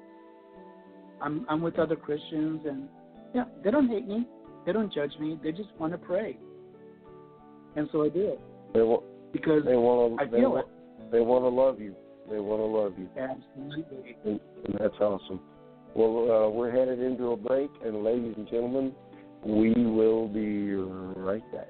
I'm I'm with other Christians, and, yeah, they don't hate me. They don't judge me. They just want to pray. And so I do it. They want, because they want to, I feel they, it. They want to love you. They want to love you. Absolutely. And, and that's awesome. Well, uh, we're headed into a break, and ladies and gentlemen, we will be right back.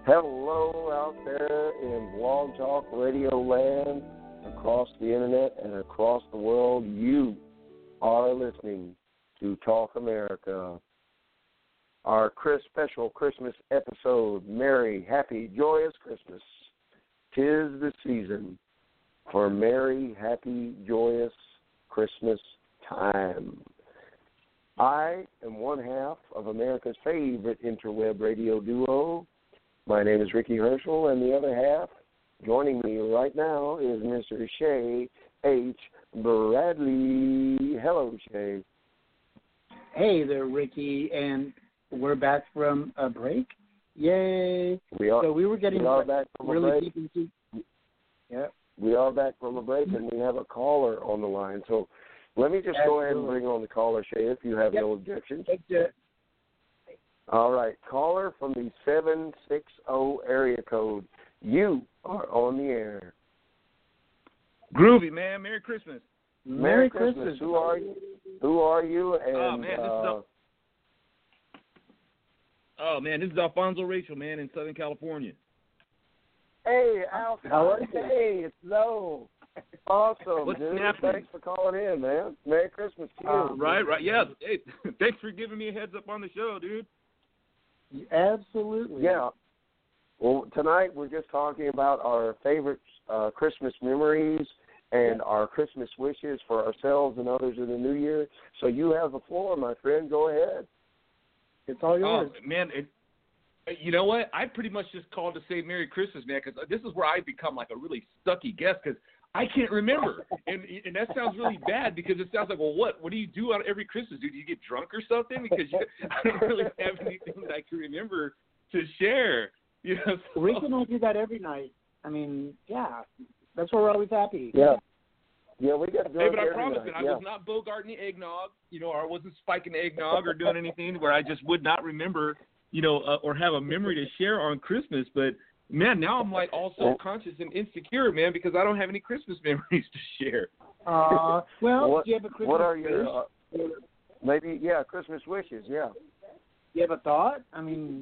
Hello out there in Blog Talk Radio land, across the internet and across the world. You are listening to Talk America. Our Chris special Christmas episode, Merry, Happy, Joyous Christmas. 'Tis the season for merry, happy, joyous Christmas time. I am one half of America's favorite interweb radio duo. My name is Ricky Herschel, and the other half, joining me right now, is Mister Shay H. Bradley. Hello, Shay. Hey there, Ricky, and we're back from a break. Yay! We are. So we were getting we are back from really a break. deep into. Yeah. We are back from a break, and we have a caller on the line. So let me just Absolutely. go ahead and bring on the caller, Shay, if you have yep. no objections. It. All right, caller from the seven six zero area code. You are on the air. Groovy, man. Merry Christmas. Merry, Merry Christmas. Christmas. Who are you? Who are you? And, oh, man, this uh, is Al- oh, man, this is Alfonso Rachel, man, in Southern California. Hey, Alfonso. Hey, it's Zoe. Awesome, What's dude. snapping? Thanks for calling in, man. Merry Christmas to you. Uh, right, right. Yeah. Hey, thanks for giving me a heads up on the show, dude. Absolutely. Yeah. Well, tonight we're just talking about our favorite uh, Christmas memories and our Christmas wishes for ourselves and others in the new year. So you have the floor, my friend. Go ahead. It's all yours. Oh, man, it, you know what? I pretty much just called to say Merry Christmas, man, because this is where I become like a really stucky guest because I can't remember. And and that sounds really bad because it sounds like, well, what? What do you do on every Christmas? Do you get drunk or something? Because you, I don't really have anything that I can remember to share. You know, so. Rick and I do that every night. I mean, yeah, that's why we're always happy. Yeah. Yeah, we got drunk. Hey, but I promise that I yeah. was not bogarting the eggnog, you know, or I wasn't spiking the eggnog or doing anything where I just would not remember, you know, uh, or have a memory to share on Christmas. But, man, now I'm like all self-conscious and insecure, man, because I don't have any Christmas memories to share. Uh, well, what, do you have a Christmas what are your, wish? uh, maybe, yeah, Christmas wishes, yeah. Do you have a thought? I mean...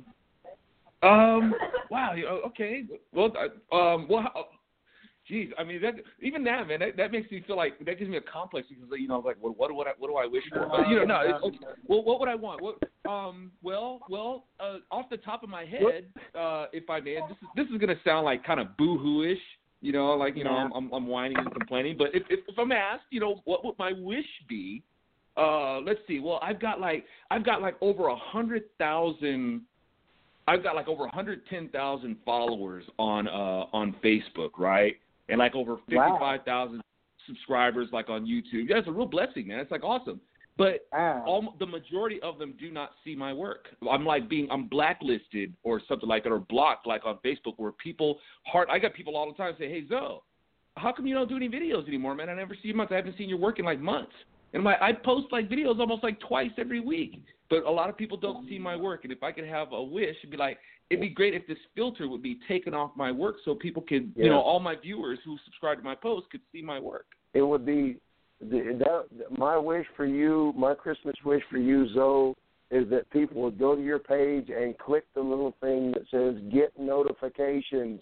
Um. Wow. Okay. Well. Um. Well. Geez. I mean, that even that, man. That, that makes me feel like that gives me a complex because you know, like, well, what do what, what do I wish for? But you know, no. It's, okay. Well, what would I want? What? Um. Well. Well. Uh, off the top of my head, uh, if I may, this is this is gonna sound like kind of boo-hoo-ish. You know, like you know, I'm, I'm I'm whining and complaining. But if, if if I'm asked, you know, what would my wish be? Uh. Let's see. Well, I've got like I've got like over a hundred thousand. I've got like over one hundred ten thousand followers on uh, on Facebook, right? And like over fifty-five thousand wow. subscribers like on YouTube. Yeah, it's a real blessing, man. It's like awesome. But wow. all, the majority of them do not see my work. I'm like being I'm blacklisted or something like that or blocked like on Facebook where people hard I got people all the time say, "Hey, Zoe, how come you don't do any videos anymore, man? I never see you much. I haven't seen your work in like months." And my I post like videos almost like twice every week. But a lot of people don't see my work, and if I could have a wish, it'd be like it'd be great if this filter would be taken off my work so people could, yeah. you know, all my viewers who subscribe to my posts could see my work. It would be the, that, my wish for you, my Christmas wish for you, Zoe, is that people would go to your page and click the little thing that says "Get Notifications."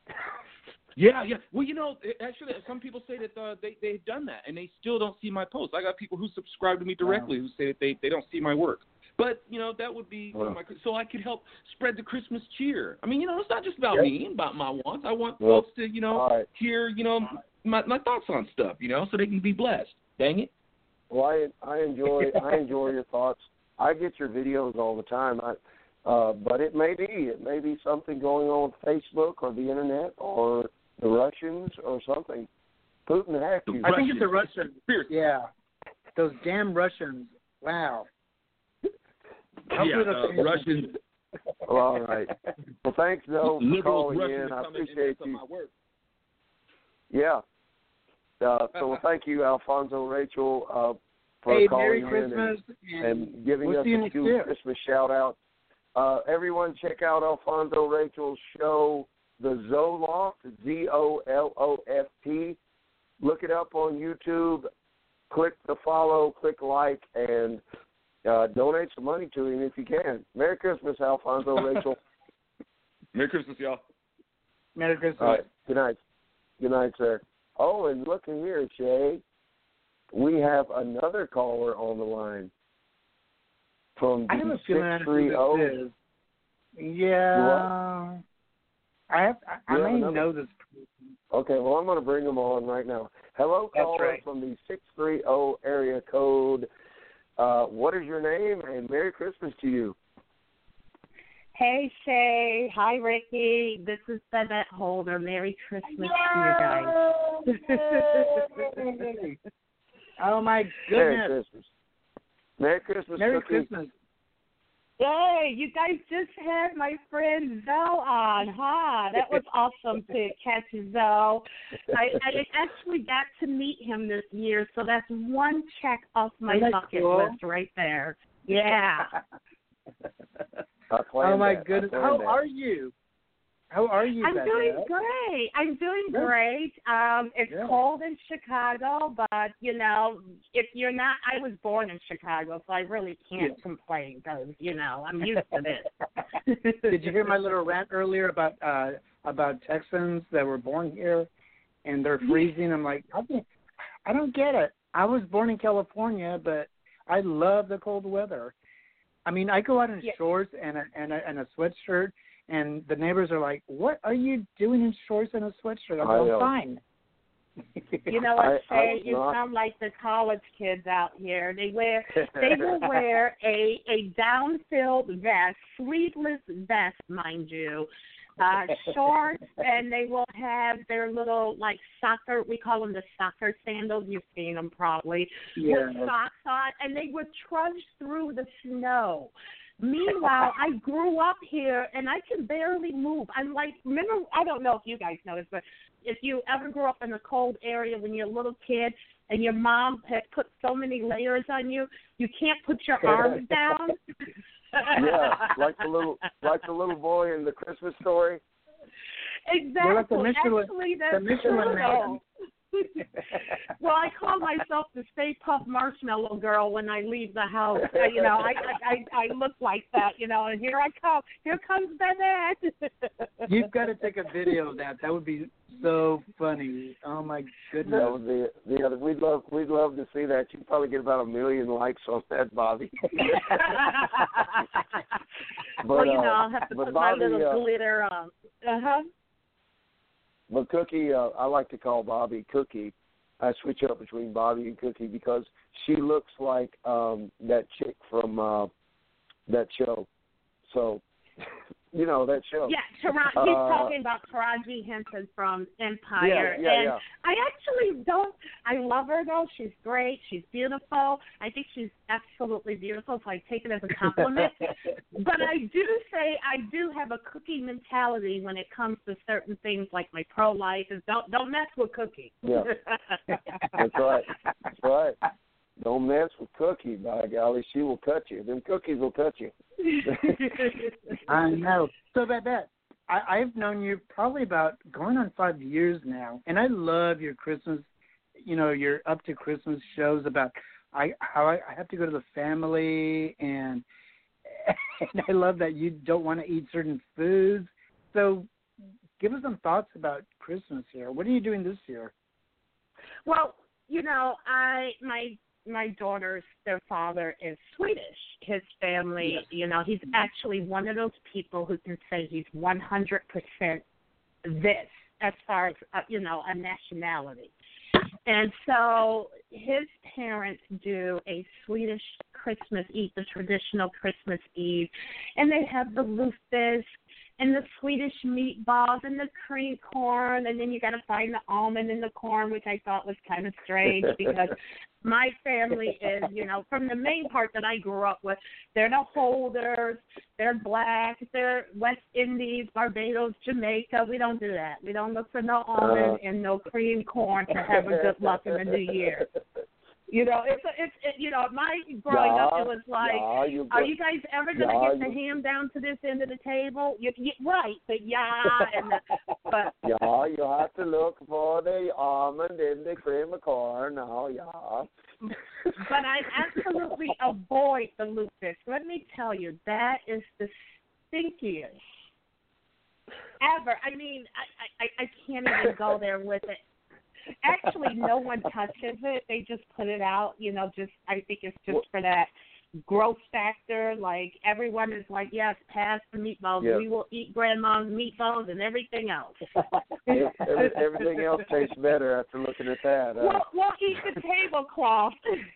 Yeah, yeah. Well, you know, actually, some people say that uh, they they've done that and they still don't see my posts. I got people who subscribe to me directly wow. who say that they, they don't see my work. But you know, that would be wow. you know, my, so I could help spread the Christmas cheer. I mean, you know, it's not just about yep. me, about my wants. I want well, folks to you know right. hear you know my my thoughts on stuff, you know, so they can be blessed. Dang it. Well, I I enjoy I enjoy your thoughts. I get your videos all the time. I. Uh, but it may be it may be something going on with Facebook or the internet or the Russians or something. Putin hacked you. I think it's the Russians. Yeah, those damn Russians. Wow. Yeah, uh, Russians. Well, all right. Well, thanks, though, for calling in. I appreciate you. Yeah. Uh, so, well, thank you, Alfonso Rachel, uh, for hey, calling Merry in Christmas and, and giving we'll us a few Christmas shout-outs. Uh, everyone, check out Alfonso Rachel's show, The Zoloft, Z O L O F T. Look it up on YouTube. Click the follow, click like, and uh, donate some money to him if you can. Merry Christmas, Alfonso Rachel. Merry Christmas, y'all. Merry Christmas. All right. Good night. Good night, sir. Oh, and look in here, Shay. We have another caller on the line from I have a the feeling I six know three who zero. this is. Yeah. I have. I, I You may have another- know this person. Okay, well, I'm going to bring them on right now. Hello, That's caller right. from the six three zero area code. Uh, what is your name? And Merry Christmas to you. Hey, Shay. Hi, Ricky. This is Bennett Holder. Merry Christmas to you guys. Oh, my Merry goodness. Christmas. Merry Christmas, Merry Cookie. Christmas. Hey, you guys just had my friend Zoe on, huh? That was awesome to catch Zoe. I, I actually got to meet him this year, so that's one check off my Isn't that bucket cool? list right there. Yeah. I planned Oh, my that. I goodness. planned How that. are you? How are you, I'm Bennett? doing great. I'm doing Good. great. Um, it's Good. cold in Chicago, but you know, if you're not, I was born in Chicago, so I really can't Yeah. complain because you know I'm used to this. Did you hear my little rant earlier about uh about Texans that were born here and they're freezing? I'm like, I don't, I don't get it. I was born in California, but I love the cold weather. I mean, I go out in Yeah. shorts and a, and a and a sweatshirt, and the neighbors are like, "What are you doing in shorts and a sweatshirt?" I'm I like, know. fine. You know what, I- I Shay? was You not- sound like the college kids out here. They wear, they will wear a a down-filled vest, sleeveless vest, mind you, uh, shorts, and they will have their little like soccer. We call them the soccer sandals. You've seen them probably. Yeah. With socks on, and they would trudge through the snow. Meanwhile, I grew up here, and I can barely move. I'm like, remember, I don't know if you guys know this, but if you ever grew up in a cold area when you're a little kid and your mom had put so many layers on you, you can't put your arms down. Yeah, like the little like the little boy in the Christmas Story. Exactly. You're like the Michelin- Actually, that's the Michelin true, Man. though. Well, I call myself the Stay Puft Marshmallow Girl when I leave the house. Uh, you know, I, I I I look like that. You know, and here I come. Here comes Bennett. You've got to take a video of that. That would be so funny. Oh my goodness. That would be the other. We'd love we'd love to see that. You'd probably get about a million likes on that, Bobby. But, well, you know, uh, I'll have to but put Bobby, my little uh, glitter on. Uh huh. But Cookie, uh, I like to call Bobby Cookie. I switch up between Bobby and Cookie because she looks like um, that chick from uh, that show. So, you know, that show. Yeah, Tara- he's Uh, talking about Taraji Henson from Empire. Yeah, yeah, and yeah. I actually don't, I love her though. She's great. She's beautiful. I think she's absolutely beautiful, so I take it as a compliment. But I do say I do have a Cookie mentality when it comes to certain things like my pro-life. Is don't, don't mess with Cookie. Yeah. That's right. That's right. Don't mess with Cookie, by golly. She will cut you. Them cookies will cut you. I know. So, Babette, I, I've known you probably about going on five years now, and I love your Christmas, you know, your up to Christmas shows about I how I, I have to go to the family, and and I love that you don't want to eat certain foods. So, give us some thoughts about Christmas here. What are you doing this year? Well, you know, I my my daughter's their father is Swedish. His family, Yes. you know, he's actually one of those people who can say he's one hundred percent this as far as uh, you know a nationality. And so his parents do a Swedish Christmas Eve, the traditional Christmas Eve, and they have the lutefisk and the Swedish meatballs and the cream corn, and then you got to find the almond in the corn, which I thought was kind of strange because my family is, you know, from the main part that I grew up with, they're the Holders, they're black, they're West Indies, Barbados, Jamaica. We don't do that. We don't look for no almond Uh. and no cream corn to have a good luck in the new year. You know, it's it's it, you know, my growing yeah, up, it was like, yeah, you are go- you guys ever gonna yeah, get the you- ham down to this end of the table? You, you right, but yeah, and the, but Yeah, you have to look for the almond in the cream of corn. Oh, yeah. but I absolutely avoid the lutefisk. Let me tell you, that is the stinkiest whatever. I mean, I, I, I can't even go there with it. Actually, no one touches it. They just put it out, you know, just, I think it's just for that growth factor. Like, everyone is like, yes, pass the meatballs. Yeah. We will eat grandma's meatballs and everything else. Every, everything else tastes better after looking at that. Huh? We'll, we'll eat the tablecloth.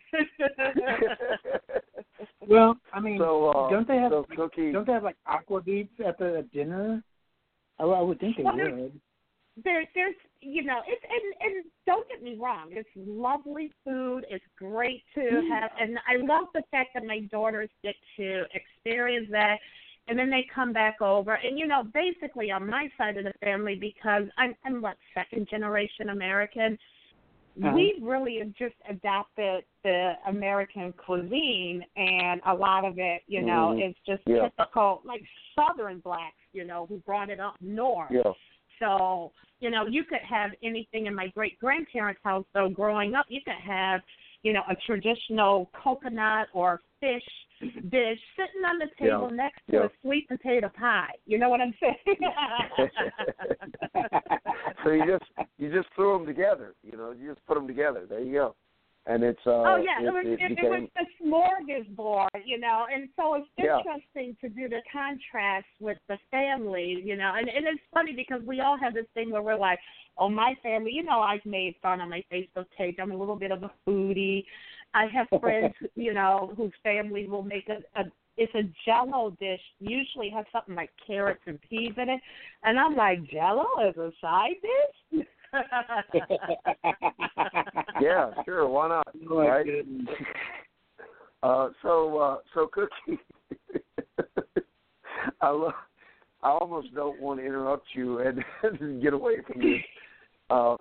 Well, I mean, so, uh, don't they have so cookie, don't they have like aqua beats at the dinner? I, I would think they well, would. There, there's, you know, it's and and don't get me wrong, it's lovely food. It's great to have, and I love the fact that my daughters get to experience that, and then they come back over, and you know, basically on my side of the family, because I'm I'm what second generation American. Uh-huh. We really have just adopted the American cuisine, and a lot of it, you know, mm-hmm. is just yeah. typical, like Southern blacks, you know, who brought it up north. Yeah. So, you know, you could have anything in my great-grandparents' house, though, growing up. You could have, you know, a traditional coconut or fish dish sitting on the table yeah. next to yeah. a sweet potato pie. You know what I'm saying? So you just you just threw them together. You know, you just put them together. There you go. And it's uh, oh yeah, it, it was it, it, became, it was the smorgasbord, you know, and so it's yeah. interesting to do the contrast with the family, you know, and, and it's funny because we all have this thing where we're like, oh, my family, you know, I've made fun on my Facebook page. I'm a little bit of a foodie. I have friends, you know, whose family will make a, a it's a Jell-O dish. Usually has something like carrots and peas in it, and I'm like, Jell-O is a side dish. Yeah, sure, why not? Oh, right? uh, so, uh, so Cookie, I love. I almost don't want to interrupt you and, and get away from this. Uh,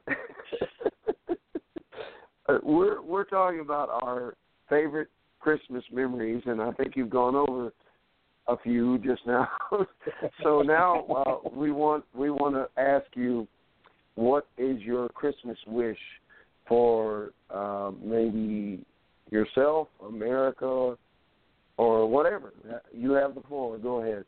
we're we're talking about our favorite Christmas memories, and I think you've gone over a few just now. So now uh, we want we want to ask you, what is your Christmas wish for uh, maybe yourself, America, or whatever? You have the floor. Go ahead.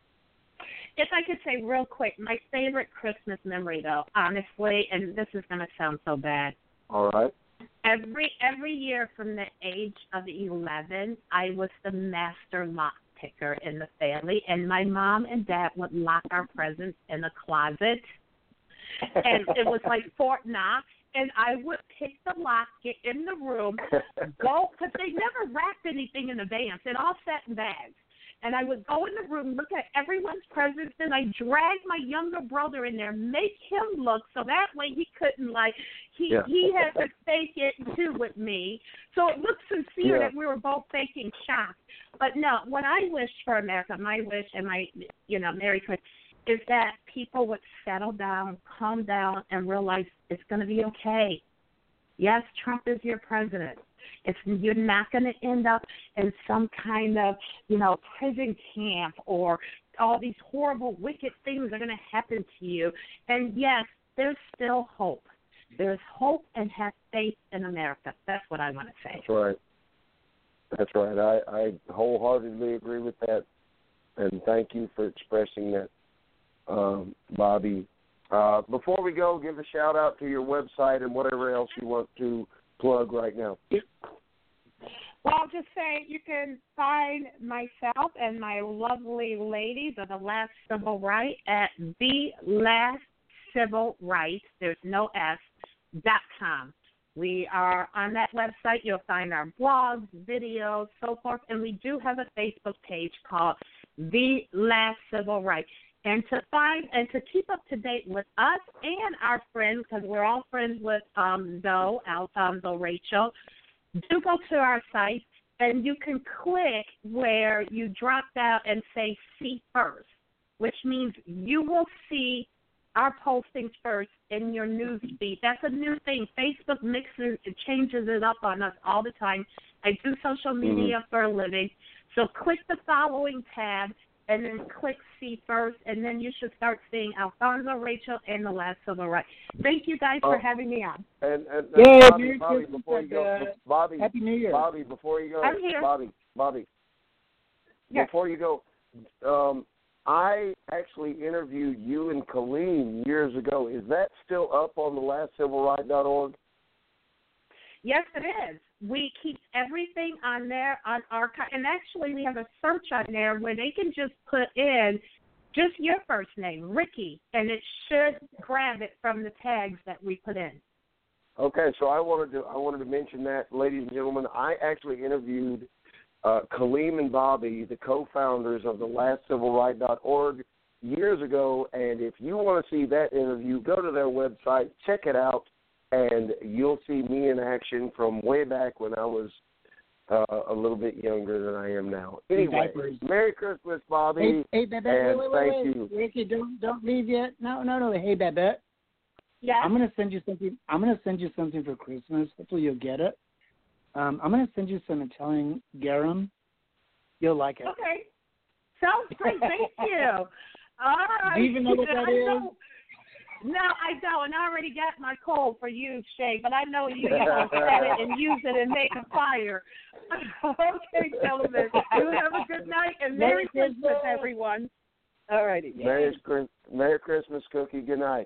If I could say real quick, my favorite Christmas memory, though, honestly, and this is going to sound so bad. All right. Every every year from the age of eleven, I was the master lock picker in the family, and my mom and dad would lock our presents in the closet. And it was like Fort Knox, and I would pick the lock, get in the room, go, because they never wrapped anything in advance. It all sat in bags. And I would go in the room, look at everyone's presents, and I drag my younger brother in there, make him look, so that way he couldn't, like, he yeah. he had to fake it, too, with me. So it looked sincere yeah. that we were both faking shock. But, no, what I wish for America, my wish and my, you know, Merry Christmas, is that people would settle down, calm down, and realize it's going to be okay. Yes, Trump is your president. It's, you're not going to end up in some kind of, you know, prison camp, or all these horrible, wicked things are going to happen to you. And, yes, there's still hope. There's hope, and have faith in America. That's what I want to say. That's right. That's right. I, I wholeheartedly agree with that, and thank you for expressing that, um, Bobby. Uh, before we go, give a shout-out to your website and whatever else you want to plug right now. Well, I'll just say you can find myself and my lovely ladies of the Last Civil Right at the Last Civil Right, there's no S, dot com. We are on that website. You'll find our blogs, videos, so forth, and we do have a Facebook page called The Last Civil Right. And to find and to keep up to date with us and our friends, because we're all friends with um, Zoe, Alfonso, Rachel, do go to our site, and you can click where you drop down and say see first, which means you will see our postings first in your news feed. That's a new thing. Facebook mixes it, changes it up on us all the time. I do social media mm-hmm. for a living, so click the following tab, and then click see first, and then you should start seeing Alfonso, Rachel, and the Last Civil Right. Thank you guys oh, for having me on. And, and, and yeah, Bobby, Bobby, before you go, uh, Bobby, Happy New Year. Bobby, before you go, I'm here. Bobby, Bobby, yes. before you go, um, I actually interviewed you and Colleen years ago. Is that still up on the last civil right dot org? Yes, it is. We keep everything on there on archive, and actually we have a search on there where they can just put in just your first name, Ricky, and it should grab it from the tags that we put in. Okay, so I wanted to I wanted to mention that, ladies and gentlemen. I actually interviewed uh, Kaleem and Bobby, the co-founders of the last civil right dot org, years ago. And if you want to see that interview, go to their website, check it out, and you'll see me in action from way back when I was uh, a little bit younger than I am now. Anyway, Merry Christmas, Bobby. Hey, hey Babette, and wait, wait, thank wait, you. Ricky, don't don't leave yet. No, no, no. Hey, Babette. Yeah. I'm gonna send you something. I'm gonna send you something for Christmas. Hopefully you'll get it. Um, I'm gonna send you some Italian garum. You'll like it. Okay. Sounds great. Thank you. All right. Do you even know what that I is? know. No, I don't. And I already got my cold for you, Shay, but I know you can set it and use it and make a fire. Okay, gentlemen. You have a good night and Merry Christmas, everyone. All righty. Merry, Merry Christmas, Cookie. Good night.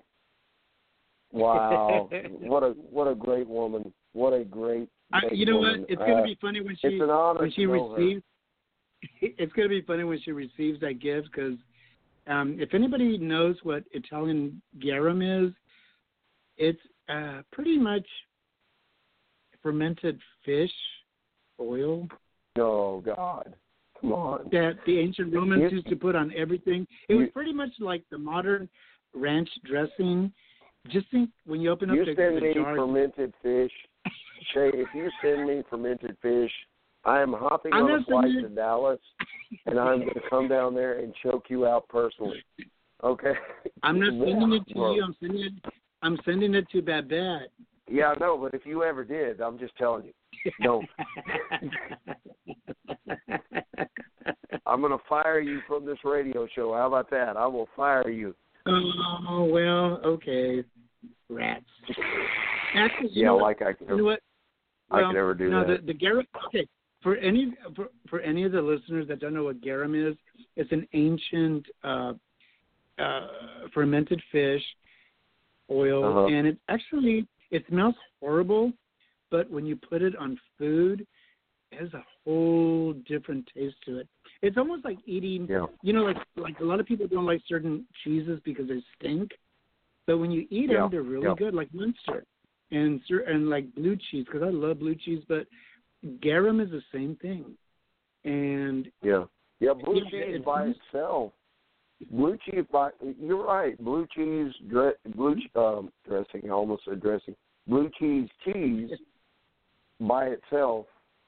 Wow. what a what a great woman. What a great, great I, You know woman. what? It's going to uh, be funny when she it's an honor when she to know receives it's going to be funny when she receives that gift because Um, if anybody knows what Italian garum is, it's uh, pretty much fermented fish oil. Oh, God. Come on. That the ancient Romans You, used to put on everything. It you, was pretty much like the modern ranch dressing. Just think when you open up you the, send the me jar. fermented fish. Shay, if you send me fermented fish, I am hopping I'm on a flight you... to Dallas, and I'm going to come down there and choke you out personally. Okay? I'm not sending yeah, it to bro. you. I'm sending it. I'm sending it to Babette. Yeah, I know, but if you ever did, I'm just telling you, don't. I'm going to fire you from this radio show. How about that? I will fire you. Oh, well, okay. Rats. Actually, you yeah, know like I can, you know what? I Well, can never do no, that. the, the garum. Okay, for any for, for any of the listeners that don't know what garum is, it's an ancient uh, uh, fermented fish oil, uh-huh. and it actually it smells horrible, but when you put it on food, it has a whole different taste to it. It's almost like eating. Yeah. You know, like like a lot of people don't like certain cheeses because they stink, but when you eat yeah. them, they're really yeah. good, like Munster. And and like blue cheese, because I love blue cheese, but garum is the same thing. And yeah, yeah, blue yeah, cheese by itself. Blue cheese by you're right. Blue cheese dre, blue um, dressing. I almost said dressing. Blue cheese cheese by itself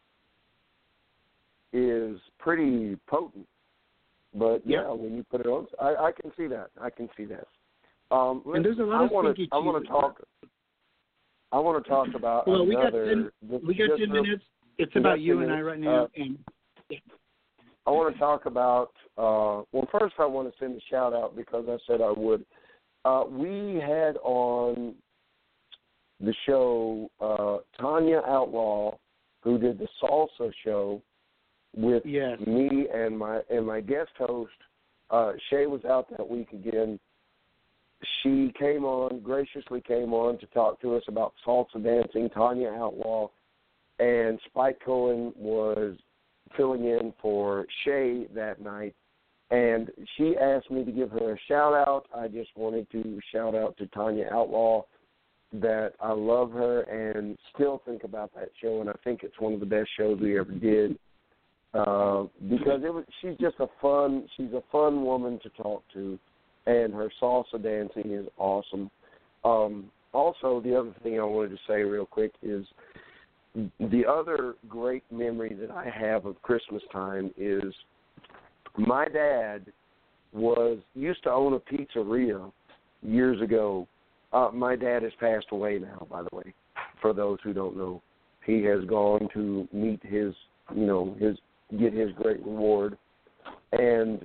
is pretty potent. But yeah, yeah when you put it on, I, I can see that. I can see that. Um, and there's a lot I of wanna, stinky cheese. I want to talk. I want to talk about well, another. we got ten, we got ten minutes. It's about you and I right now. Uh, and I want to talk about. Uh, well, first I want to send a shout out because I said I would. Uh, we had on the show uh, Tanya Outlaw, who did the salsa show with yes. me and my and my guest host. Uh, Shay was out that week again. She came on, graciously came on to talk to us about salsa dancing, Tanya Outlaw, and Spike Cohen was filling in for Shay that night. And she asked me to give her a shout-out. I just wanted to shout out to Tanya Outlaw that I love her and still think about that show, and I think it's one of the best shows we ever did uh, because it was. She's just a fun, she's a fun woman to talk to. And her salsa dancing is awesome. Um, also, the other thing I wanted to say real quick is the other great memory that I have of Christmas time is my dad was used to own a pizzeria years ago. Uh, my dad has passed away now, by the way, for those who don't know. He has gone to meet his, you know, his get his great reward. And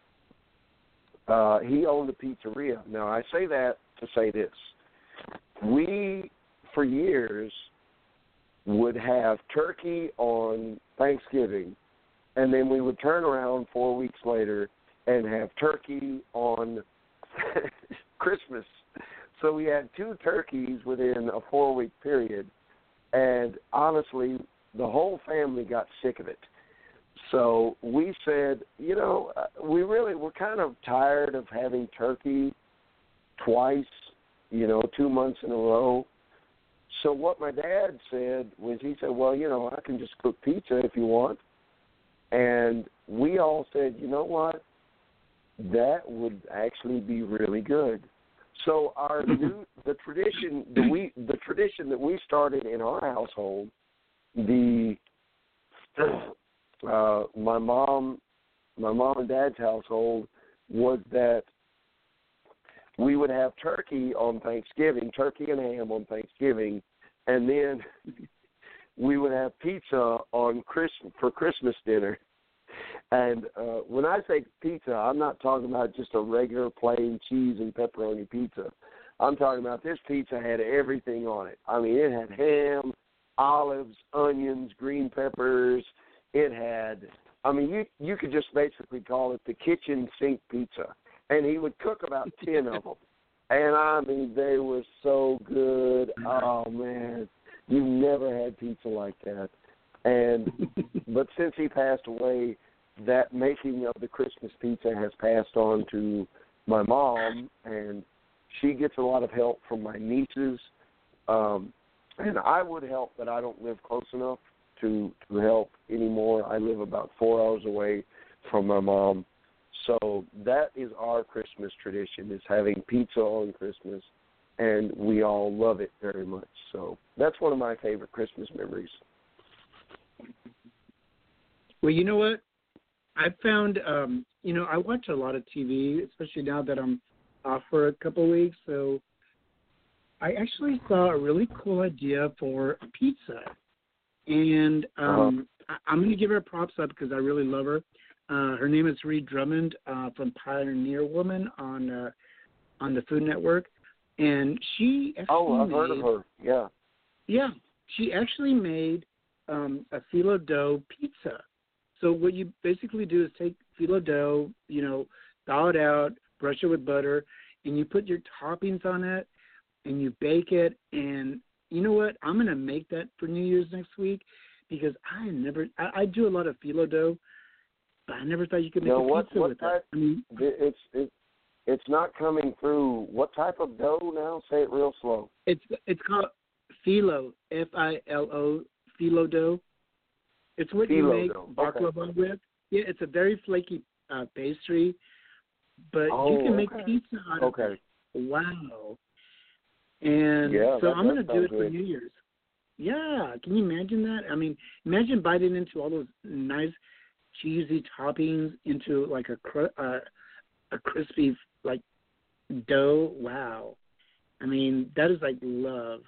Uh, he owned a pizzeria. Now, I say that to say this. We, for years, would have turkey on Thanksgiving, and then we would turn around four weeks later and have turkey on Christmas. So we had two turkeys within a four-week period, and honestly, the whole family got sick of it. So we said, you know, we really, we're kind of tired of having turkey twice, you know, two months in a row. So what my dad said was, he said, well, you know, I can just cook pizza if you want. And we all said, you know what, that would actually be really good. So our new, the tradition, the we, the tradition that we started in our household, the uh, my mom, my mom and dad's household, was that we would have turkey on Thanksgiving, turkey and ham on Thanksgiving, and then we would have pizza on Christmas for Christmas dinner. And uh, when I say pizza, I'm not talking about just a regular plain cheese and pepperoni pizza. I'm talking about this pizza had everything on it. I mean, it had ham, olives, onions, green peppers. It had, I mean, you you could just basically call it the kitchen sink pizza. And he would cook about ten of them. And, I mean, they were so good. Oh, man, you never had pizza like that. And but since he passed away, that making of the Christmas pizza has passed on to my mom, and she gets a lot of help from my nieces. Um, and I would help, but I don't live close enough to, to help anymore. I live about four hours away from my mom. So that is our Christmas tradition, is having pizza on Christmas, and we all love it very much. So that's one of my favorite Christmas memories. Well, you know what? I found, um, you know, I watch a lot of T V, especially now that I'm off for a couple of weeks. So I actually saw a really cool idea for a pizza. And um, uh-huh. I, I'm going to give her props up because I really love her. Uh, her name is Ree Drummond uh, from Pioneer Woman on uh, on the Food Network. And she actually Oh, I've made, heard of her, yeah. Yeah, she actually made um, a phyllo dough pizza. So what you basically do is take phyllo dough, you know, thaw it out, brush it with butter, and you put your toppings on it, and you bake it. And you know what? I'm going to make that for New Year's next week because I never – I do a lot of phyllo dough, but I never thought you could make now, a what, pizza what with type, that. I mean, it's, it's, it's not coming through. What type of dough now? Say it real slow. It's it's called phyllo, F I L O, phyllo dough. It's what Phyllo you make dough. baklava Okay. with. Yeah, it's a very flaky uh, pastry, but Oh, you can make okay. pizza out of Okay. it. Wow. And Yeah, so that I'm going to does do sound it for good. New Year's. Yeah, can you imagine that? I mean, imagine biting into all those nice cheesy toppings into like a cr- uh, a crispy like dough. Wow. I mean, that is like love.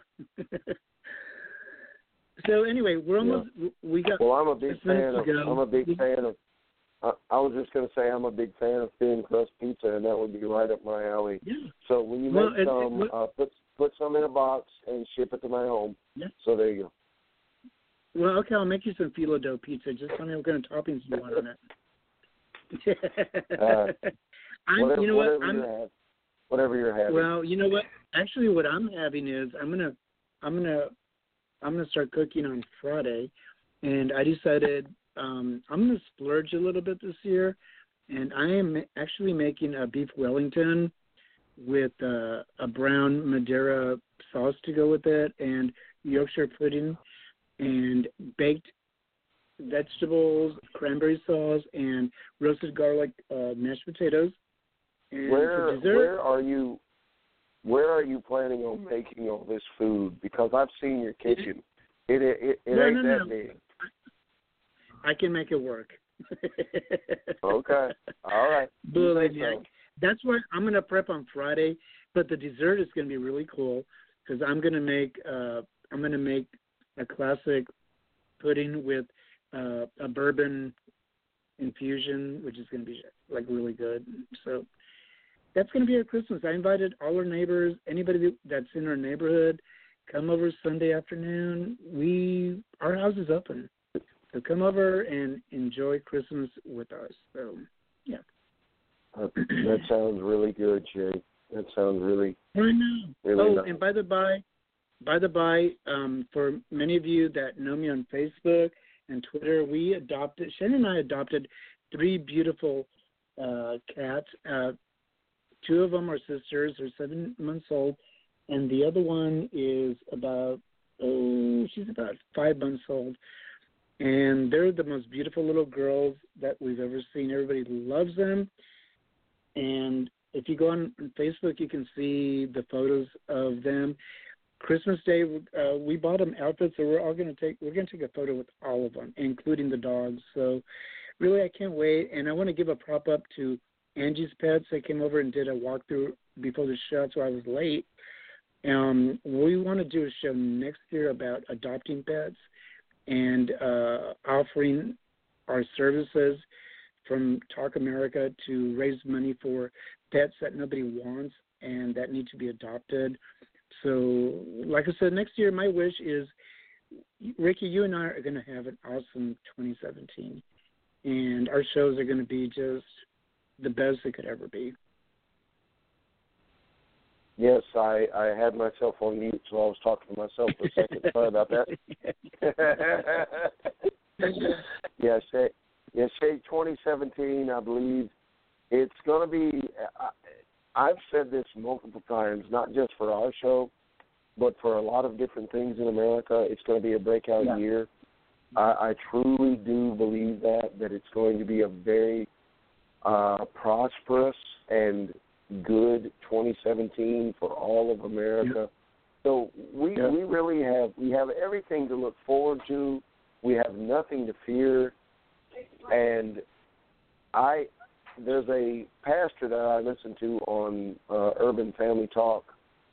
So anyway, we're almost Yeah. we got. Well, I'm a big fan of. Ago. I'm a big fan of. I, I was just going to say I'm a big fan of thin crust pizza, and that would be right up my alley. Yeah. So when you Well, make it, some, it, uh, put put some in a box and ship it to my home. Yeah. So there you go. Well, okay, I'll make you some phyllo dough pizza. Just tell me what kind of toppings you want on it. uh, I'm, whatever, you know what? whatever I'm, you're having. Whatever you're having. Well, you know what? Actually, what I'm having is I'm gonna, I'm gonna, I'm gonna start cooking on Friday, and I decided um, I'm gonna splurge a little bit this year, and I am actually making a beef Wellington with uh, a brown Madeira sauce to go with it, and Yorkshire pudding, and baked vegetables, cranberry sauce, and roasted garlic uh, mashed potatoes. And where for dessert, where are you? Where are you planning on making all this food? Because I've seen your kitchen. It it it, it no, ain't no, that no. big. I can make it work. Okay. All right. You Bully, say yeah. so. That's why I'm going to prep on Friday, but the dessert is going to be really cool because I'm going to make uh, I'm going to make a classic pudding with uh, a bourbon infusion, which is going to be like really good. So that's going to be our Christmas. I invited all our neighbors, anybody that's in our neighborhood, come over Sunday afternoon. We our house is open. So come over and enjoy Christmas with us. So, yeah. Uh, that sounds really good, Shay. That sounds really, I know. really oh, nice. and by the by, by the by, um, for many of you that know me on Facebook and Twitter, we adopted, Shannon and I adopted three beautiful uh, cats. Uh, two of them are sisters. They're seven months old, and the other one is about, oh, she's about five months old. And they're the most beautiful little girls that we've ever seen. Everybody loves them. And if you go on Facebook, you can see the photos of them. Christmas Day, uh, we bought them outfits, so we're all going to take we're going to take a photo with all of them, including the dogs. So, really, I can't wait. And I want to give a prop up to Angie's Pets. They came over and did a walkthrough before the show, so I was late. Um, we want to do a show next year about adopting pets and uh, offering our services from Talk America to raise money for pets that nobody wants and that need to be adopted. So, like I said, next year my wish is, Ricky, you and I are going to have an awesome twenty seventeen, and our shows are going to be just the best they could ever be. Yes, I, I had myself on mute, so I was talking to myself for a second. Sorry about that. yeah, Shay, yeah, Shay, twenty seventeen, I believe it's going to be, I, I've said this multiple times, not just for our show, but for a lot of different things in America. It's going to be a breakout yeah. year. I, I truly do believe that, that it's going to be a very uh, prosperous and good twenty seventeen for all of America. Yep. So we yep. we really have we have everything to look forward to. We have nothing to fear. And I there's a pastor that I listen to on uh, Urban Family Talk.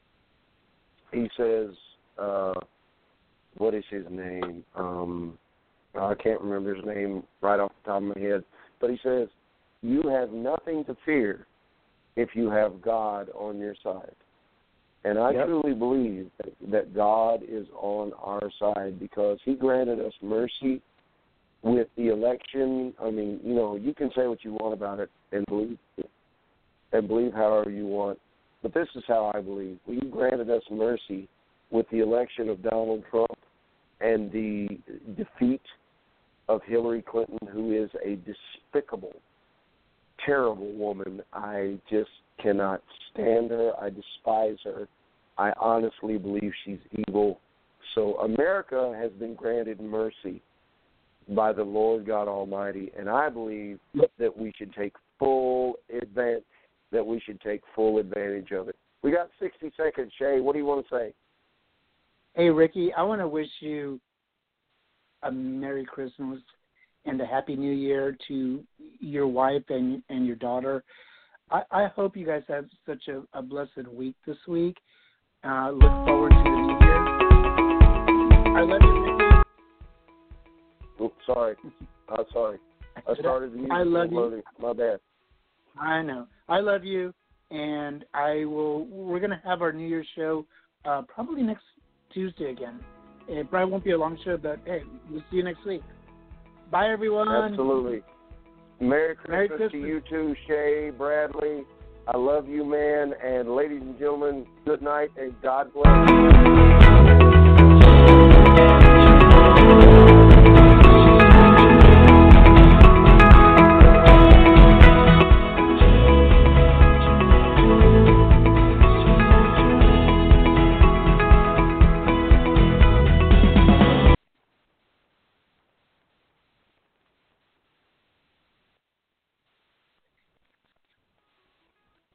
He says, uh, what is his name? Um, I can't remember his name right off the top of my head. But he says, you have nothing to fear if you have God on your side. And I yep. truly believe that, that God is on our side because he granted us mercy with the election. I mean, you know, you can say what you want about it and believe it, and believe however you want. But this is how I believe. He granted us mercy with the election of Donald Trump and the defeat of Hillary Clinton, who is a despicable, terrible woman. I just cannot stand her. I despise her. I honestly believe she's evil. So America has been granted mercy by the Lord God Almighty, and I believe that we should take full advantage, that we should take full advantage of it. We got sixty seconds, Shay. What do you want to say? Hey, Ricky, I want to wish you a Merry Christmas and a Happy New Year to your wife and and your daughter. I, I hope you guys have such a, a blessed week this week. Uh, look forward to the new year. I love you, Ricky. Oops, sorry. I'm sorry. I started the music. I love you. My bad. I know. I love you, and I will. We're going to have our New Year's show uh, probably next Tuesday again. It probably won't be a long show, but hey, we'll see you next week. Bye, everyone. Absolutely. Merry Christmas, Merry Christmas to you too, Shay, Bradley. I love you, man. And ladies and gentlemen, good night and God bless.